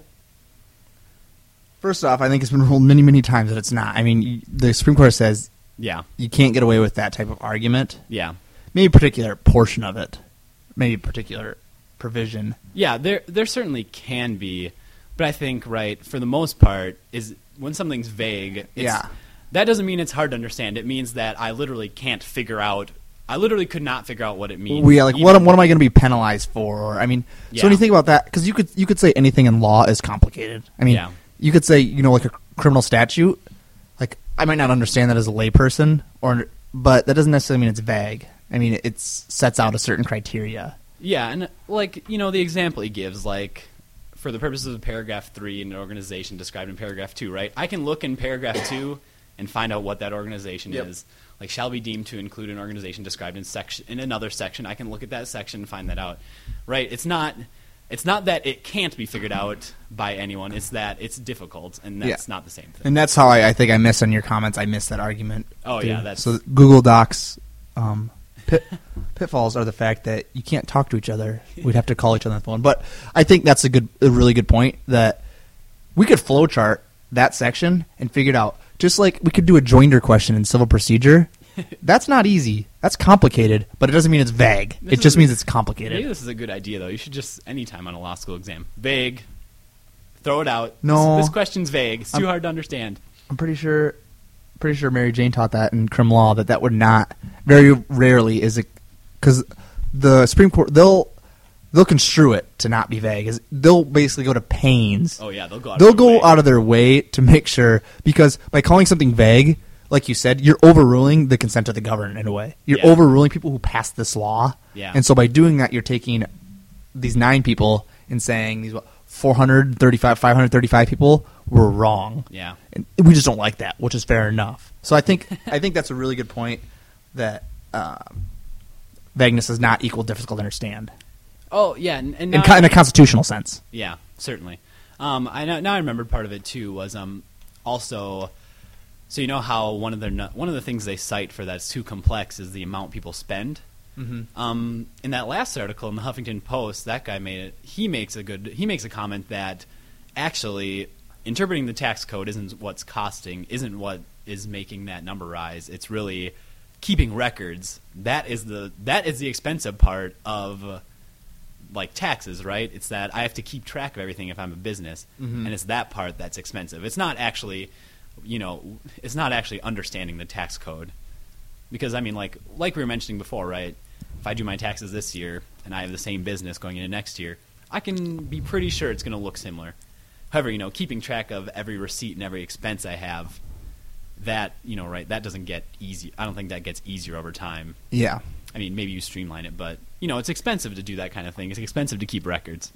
first off, I think it's been ruled many, many times that it's not. I mean, you- the Supreme Court says Yeah, you can't get away with that type of argument. yeah, Maybe a particular portion of it, maybe a particular provision. yeah. There there certainly can be, but I think right for the most part is when something's vague. It's, Yeah. That doesn't mean it's hard to understand. It means that I literally can't figure out. I literally could not figure out what it means. We like even- what am, what am I going to be penalized for? Or I mean, Yeah. so when you think about that, because you could you could say anything in law is complicated. I mean, Yeah. you could say you know like a criminal statute. Like I might not understand that as a layperson, or but that doesn't necessarily mean it's vague. I mean, it sets out a certain criteria. Yeah, and like you know the example he gives, like for the purposes of paragraph three in an organization described in paragraph two, right? I can look in paragraph two and find out what that organization Yep. is. Like, shall be deemed to include an organization described in section in another section. I can look at that section and find that out, right? It's not, it's not that it can't be figured out by anyone. It's that it's difficult, and that's Yeah. not the same thing. And that's how I, I think I miss on your comments. I missed that argument. Oh, too. yeah, that's- so Google Docs um, pit, pitfalls are the fact that you can't talk to each other. We'd have to call each other on the phone. But I think that's a good, a really good point that we could flowchart that section and figure it out. Just like we could do a joinder question in civil procedure. That's not easy. That's complicated, but it doesn't mean it's vague. This it just is- means it's Maybe complicated. this is a good idea, though. You should just, anytime on a law school exam, vague, throw it out. No. This, this question's vague. It's too I'm- hard to understand. I'm pretty sure, pretty sure Mary Jane taught that in crim law that that would not very rarely is it because the Supreme Court they'll they'll construe it to not be vague. Is they'll basically go to pains. Oh, yeah, they'll go out They'll of their go way. out of their way to make sure because by calling something vague, like you said, you're overruling the consent of the governed in a way. You're Yeah. overruling people who passed this law. Yeah. And so by doing that, you're taking these nine people and saying these what, four hundred thirty-five, five hundred thirty-five people were wrong. Yeah. And we just don't like that, which is fair enough. So I think I think that's a really good point that um, vagueness is not equal difficult to understand Oh, yeah, and, and in, now co- I- in a constitutional sense. Yeah, certainly. Um, I know, now I remembered part of it too was um, also. So you know how one of their nu- one of the things they cite for that's too complex is the amount people spend. Mm-hmm. Um, in that last article in the Huffington Post, that guy made it. He makes a good. He makes a comment that actually interpreting the tax code isn't what's costing, isn't what is making that number rise. It's really keeping records. That is the that is the expensive part of. Uh, like taxes, right? It's that I have to keep track of everything if I'm a business, Mhm. and it's that part that's expensive. It's not actually, you know, it's not actually understanding the tax code, because I mean, like like we were mentioning before, right? If I do my taxes this year and I have the same business going into next year, I can be pretty sure it's going to look similar. However, you know, keeping track of every receipt and every expense I have, that you know, right? That doesn't get easy. I don't think that gets easier over time. Yeah. I mean, maybe you streamline it, but, you know, it's expensive to do that kind of thing. It's expensive to keep records.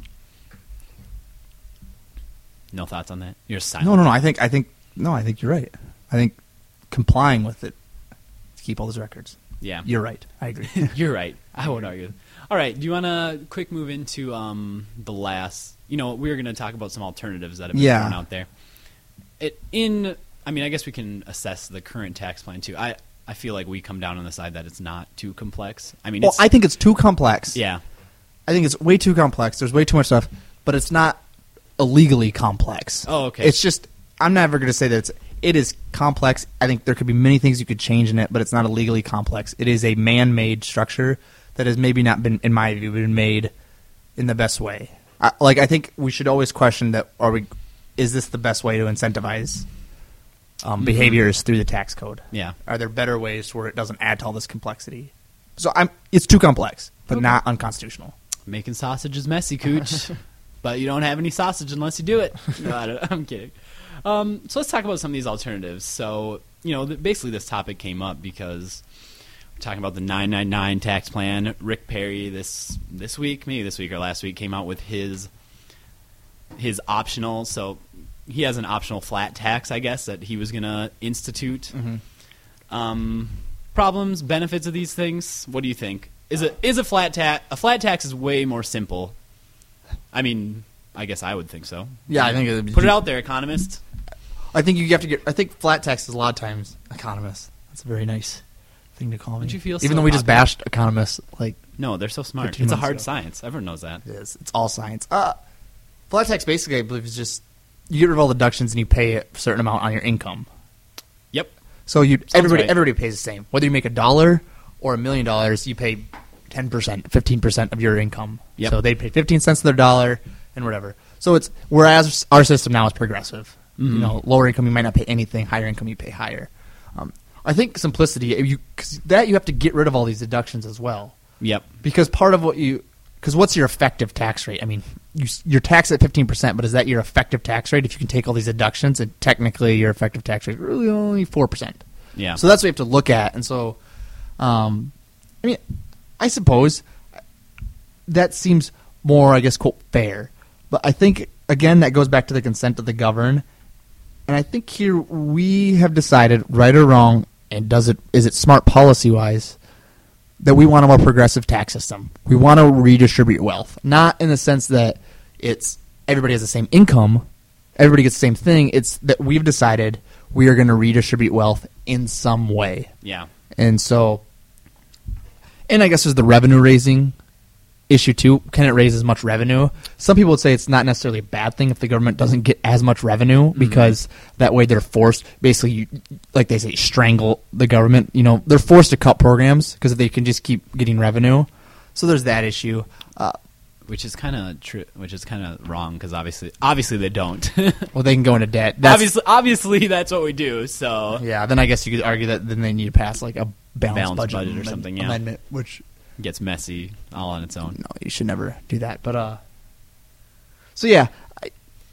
No thoughts on that? You're silent. No, no, no. I think I think no. I think you're right. I think complying with it to keep all those records. Yeah. You're right. I agree. You're right. I won't argue. All right. Do you want to quick move into um, the last? You know, we were going to talk about some alternatives that have been Yeah. thrown out there. It in. I mean, I guess we can assess the current tax plan too. I I feel like we come down on the side that it's not too complex. I mean, Well, it's, I think it's too complex. yeah, I think it's way too complex. There's way too much stuff, but it's not illegally complex. Oh, okay. It's just I'm never going to say that it's it is complex. I think there could be many things you could change in it, but it's not illegally complex. It is a man-made structure that has maybe not been, in my view, been made in the best way. I, like I think we should always question that: Are we? Is this the best way to incentivize um, Mhm. behaviors through the tax code? yeah. Are there better ways where it doesn't add to all this complexity? So I'm. It's too complex, but Okay. not unconstitutional. Making sausage is messy, Cooch. But you don't have any sausage unless you do it. No, I don't, I'm kidding. Um, so let's talk about some of these alternatives. So, you know, th- basically this topic came up because we're talking about the nine ninety-nine tax plan. Rick Perry this this week, maybe this week or last week, came out with his his optional. So he has an optional flat tax, I guess, that he was going to institute. Um, problems, benefits of these things. What do you think? Is it is a flat tax? A flat tax is way more simple. I mean, I guess I would think so. Yeah, I think it, Put it out there, economist. I think you have to get. I think flat tax is a lot of times economists. That's a very nice thing to call me. Would you feel Even so though we just popular? bashed economists, like No, they're so smart. fifteen It's a months hard ago. science. Everyone knows that. it is. It's all science. Uh, flat tax basically, I believe, is just you get rid of all the deductions and you pay a certain amount on your income. Yep. So you everybody right. everybody pays the same. Whether you make a dollar or a million dollars, you pay ten percent, fifteen percent of your income. Yep. So they pay fifteen cents of their dollar and whatever. So it's whereas our system now is progressive. Mhm. You know, lower income you might not pay anything. Higher income you pay higher. Um, I think simplicity. You cause that you have to get rid of all these deductions as well. Yep. Because part of what you, because what's your effective tax rate? I mean, you, you're taxed at fifteen percent, but is that your effective tax rate if you can take all these deductions? And technically, your effective tax rate is really only four percent. Yeah. So that's what you have to look at. And so, um, I mean, I suppose that seems more, I guess, quote, fair. But I think, again, that goes back to the consent of the governed. And I think here we have decided, right or wrong, and does it is it smart policy-wise, that we want a more progressive tax system. We want to redistribute wealth. Not in the sense that it's everybody has the same income, everybody gets the same thing. It's that we've decided we are going to redistribute wealth in some way. Yeah. And so, and I guess there's the revenue raising issue too. Can it raise as much revenue? Some people would say it's not necessarily a bad thing if the government doesn't get as much revenue because that way they're forced, basically, you, like they say, strangle the government. You know, they're forced to cut programs because they can just keep getting revenue. So there's that issue. Uh, Which is kind of true. Which is kind of wrong because obviously, obviously they don't. well, they can go into debt. That's, obviously, obviously that's what we do. So yeah. Then I guess you could argue that then they need to pass like a balanced, Balanced budget, budget or amend- something, yeah. amendment, which. it gets messy all on its own. No, you should never do that. But uh, so yeah, I,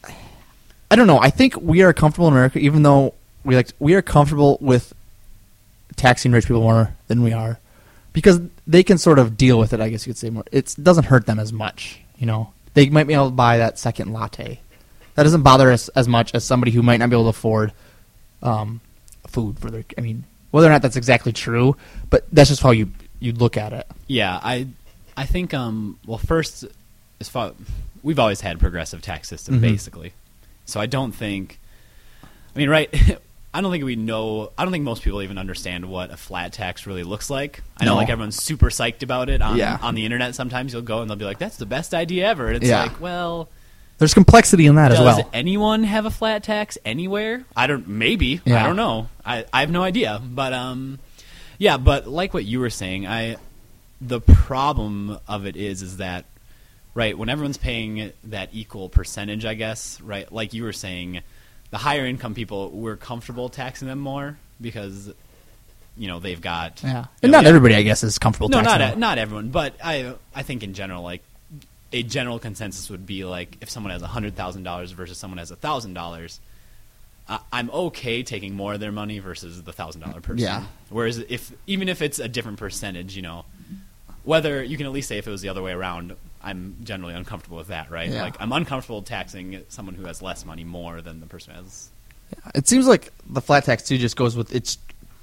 I don't know. I think we are comfortable in America, even though we like we are comfortable with taxing rich people more than we are, because they can sort of deal with it. I guess you could say more. It doesn't hurt them as much. You know, they might be able to buy that second latte. That doesn't bother us as much as somebody who might not be able to afford um, food for their. I mean, whether or not that's exactly true, but that's just how you. You look at it. Yeah, I, I think. Um, well, first, as far we've always had progressive tax system, Mhm. basically. So I don't think. I mean, right? I don't think we know. I don't think most people even understand what a flat tax really looks like. I know, No. like everyone's super psyched about it on Yeah. on the internet. Sometimes you'll go and they'll be like, "That's the best idea ever." And it's Yeah. like, well, There's complexity in that does as well. anyone have a flat tax anywhere? I don't. Maybe. I Yeah. don't know. I I have no idea. But um. Yeah, but like what you were saying, I the problem of it is is that right when everyone's paying that equal percentage, I guess, right? Like you were saying, the higher income people, we're comfortable taxing them more because you know they've got Yeah, you and know, not yeah. everybody, I guess, is comfortable. No, taxing not them. not everyone, but I I think in general, like a general consensus would be like if someone has a hundred thousand dollars versus someone has a thousand dollars. Uh, I'm okay taking more of their money versus the thousand dollar person. Yeah. Whereas if even if it's a different percentage, you know, whether you can at least say if it was the other way around, I'm generally uncomfortable with that, right? Yeah. Like I'm uncomfortable taxing someone who has less money more than the person who has. It seems like the flat tax too just goes with it's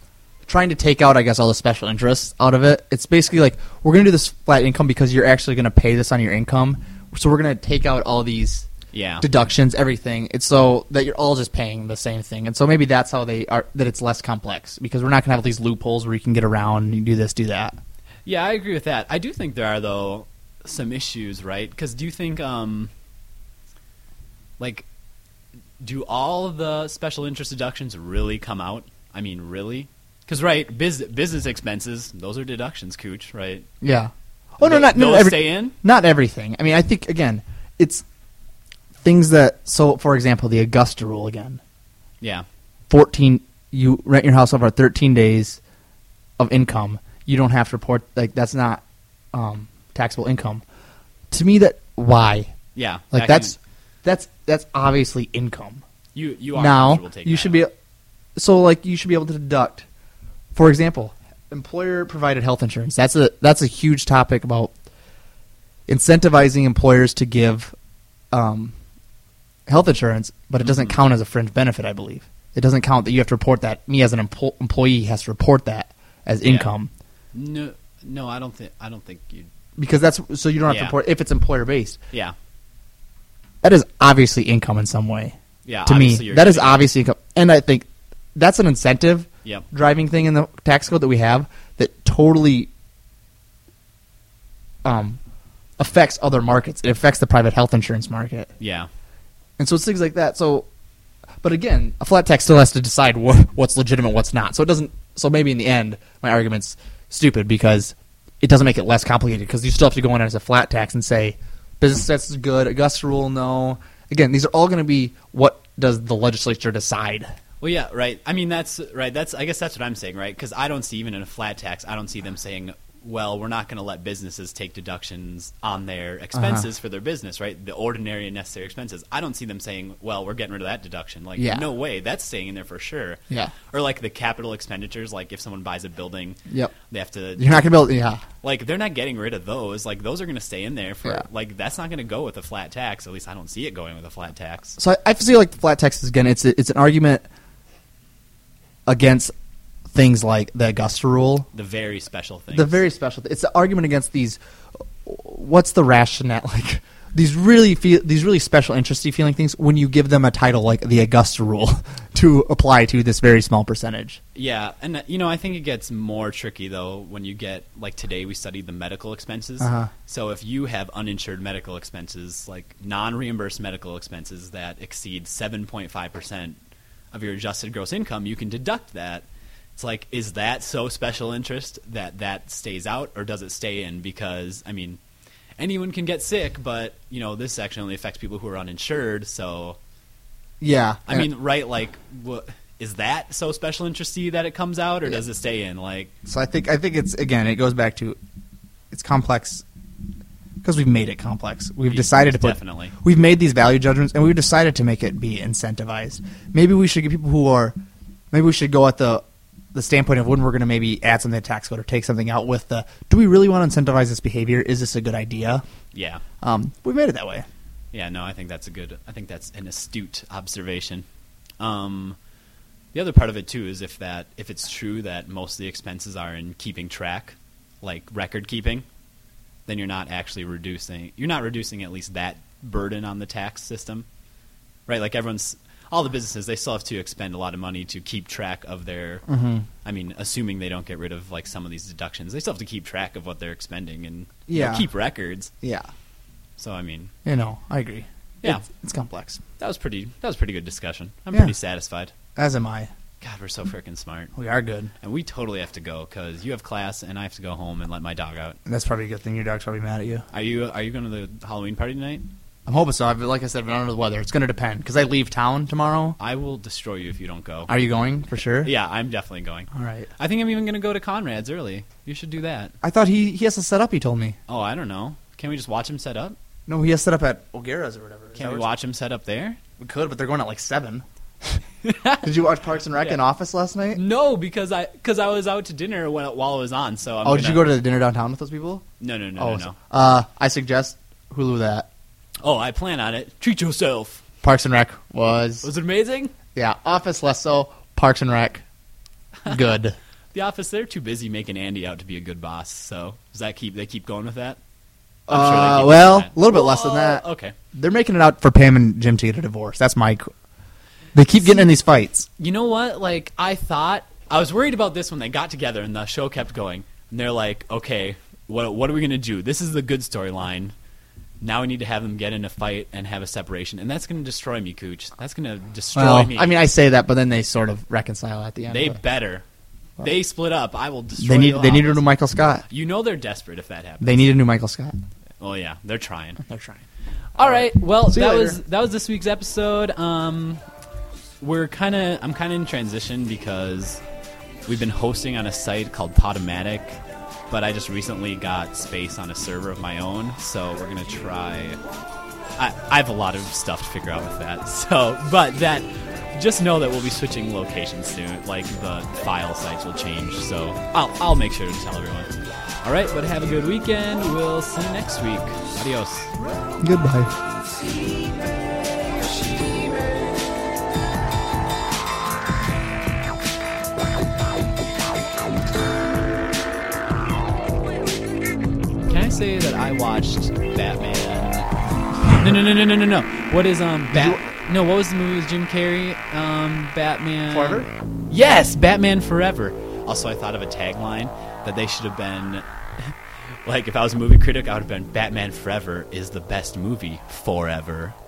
trying to take out, I guess, all the special interests out of it. It's basically like, we're going to do this flat income because you're actually going to pay this on your income. So we're going to take out all these yeah. deductions, everything. It's so that you're all just paying the same thing. And so maybe that's how they are, that it's less complex, because we're not going to have these loopholes where you can get around and you do this, do that. Yeah, I agree with that. I do think there are, though, some issues, right? Because do you think, um, like, do all the special interest deductions really come out? I mean, really? Because, right, biz- business expenses, those are deductions, Cooch, right? Yeah. Oh, no, They- not, no, those every, stay in? not everything. I mean, I think, again, it's things that, so, for example, the Augusta rule again. Yeah. fourteen, you rent your house over thirteen days of income. You don't have to report, like, that's not um, taxable income. To me, that, why? Yeah. Like, that that's, can- that's, that's obviously income. you, you are Now, comfortable taking you that should out. be, so, like, you should be able to deduct, for example, employer-provided health insurance. That's a that's a huge topic about incentivizing employers to give um, health insurance, but it doesn't Mhm. count as a fringe benefit, I believe. It doesn't count that you have to report that. Me as an empl- employee has to report that as Yeah. income, No, no, I don't think. I don't think you. because that's so you don't have Yeah. to report if it's employer-based. Yeah, That is obviously income in some way. yeah. To obviously me, you're that is getting- obviously income, and I think that's an incentive Yep. driving thing in the tax code that we have that totally um, affects other markets. It affects the private health insurance market, Yeah. and so it's things like that. So, but again, a flat tax still has to decide what, what's legitimate, what's not. So it doesn't. So maybe in the end, my argument's stupid because it doesn't make it less complicated, because you still have to go in as a flat tax and say business tax is good, Augusta rule no. Again, these are all going to be what does the legislature decide. Well, yeah, right. I mean, that's right. That's I guess that's what I'm saying, right? Because I don't see, even in a flat tax, I don't see them saying, well, we're not going to let businesses take deductions on their expenses Uh-huh. for their business, right? The ordinary and necessary expenses. I don't see them saying, well, we're getting rid of that deduction. Like, Yeah. no way. That's staying in there for sure. Yeah. Or like the capital expenditures, like if someone buys a building, Yep. they have to. You're not going to be able to, yeah. Like, they're not getting rid of those. Like, those are going to stay in there for. Yeah. Like, that's not going to go with a flat tax. At least I don't see it going with a flat tax. So I, I feel like the flat tax is, again, it's a, it's an argument against things like the Augusta rule, The very special things. the very special. It's an argument against these. What's the rationale? Like these really feel these really special interesty feeling things when you give them a title like the Augusta rule to apply to this very small percentage. Yeah, and uh, you know, I think it gets more tricky though when you get like today we studied the medical expenses. Uh-huh. So if you have uninsured medical expenses, like non-reimbursed medical expenses that exceed seven point five percent of your adjusted gross income, you can deduct that. It's like, is that so special interest that that stays out, or does it stay in? Because I mean, anyone can get sick, but you know, this section only affects people who are uninsured. So Yeah, I mean, right? Like, what, is that so special interesty that it comes out, or does it stay in? Like, so I think I think it's again it goes back to it's complex because we've made it complex. We've decided to put definitely. we've made these value judgments and we've decided to make it be incentivized. Maybe we should get people who are maybe we should go at the the standpoint of when we're going to maybe add something to the tax code or take something out with the do we really want to incentivize this behavior? Is this a good idea? Yeah, Um, we made it that way. yeah. No, I think that's a good. I think that's an astute observation. Um, the other part of it too is if that if it's true that most of the expenses are in keeping track, like record keeping, then you're not actually reducing. You're not reducing at least that burden on the tax system, right? Like everyone's. All the businesses, they still have to expend a lot of money to keep track of their. Mm-hmm. I mean, assuming they don't get rid of like some of these deductions, they still have to keep track of what they're expending and you know, Yeah. keep records. Yeah, So I mean, you know, I agree. Yeah. it's, it's complex. that was pretty. That was pretty good discussion. I'm Yeah. pretty satisfied. As am I. God, we're so freaking smart, We are good. and we totally have to go because you have class and I have to go home and let my dog out. And that's probably a good thing. Your dog's probably mad at you. Are you? Are you going to the Halloween party tonight? I'm hoping so. I've, like I said, I've been under the weather. It's going to depend because I leave town tomorrow. I will destroy you if you don't go. Are you going for sure? Yeah, I'm definitely going. All right. I think I'm even going to go to Conrad's early. You should do that. I thought he, he has to set up. He told me. Oh, I don't know. Can we just watch him set up? No, he has set up at O'Gara's or whatever. Is Can that we where watch him set up there? it's- We could, but they're going at like seven. Did you watch Parks and Rec Yeah. in Office last night? No, because I because I was out to dinner when, while it was on. So I'm oh, did gonna- you go to the dinner downtown with those people? No, no, no, oh, no, so- no. Uh, I suggest Hulu that. Oh, I plan on it. Treat yourself. Parks and Rec was Was it amazing? yeah. Office less so. Parks and Rec, good. The Office, they're too busy making Andy out to be a good boss. So does that keep they keep going with that? I'm sure they Uh, keep well, doing that. a little bit less than Well, that. Okay. They're making it out for Pam and Jim to get a divorce. That's my. qu- They keep getting in these fights. You know what? Like, I thought I was worried about this when they got together and the show kept going. And they're like, okay, what what are we gonna do? This is the good storyline. Now we need to have them get in a fight and have a separation, and that's gonna destroy me, Cooch. That's gonna destroy Well, me. I mean, I say that, but then they sort of reconcile at the end. they But better. They split up. I will destroy. they need the they need a Office. new Michael Scott. You know they're desperate if that happens. They need a new Michael Scott. Oh yeah, they're trying. They're trying. All right. Well, See you that later. was that was this week's episode. Um, we're kind of I'm kind of in transition because we've been hosting on a site called Podomatic, but I just recently got space on a server of my own, so we're gonna try. I, I have a lot of stuff to figure out with that. So, but that just know that we'll be switching locations soon. Like the file sites will change, so I'll I'll make sure to tell everyone. All right, but have a good weekend. We'll see you next week. Adios. Goodbye. Can I say that I watched Batman? No, no, no, no, no, no, no. What is um Bat? No, what was the movie with Jim Carrey? Um, Batman Forever? Yes, Batman Forever. Also, I thought of a tagline that they should have been. Like, if I was a movie critic, I would have been Batman Forever is the best movie forever.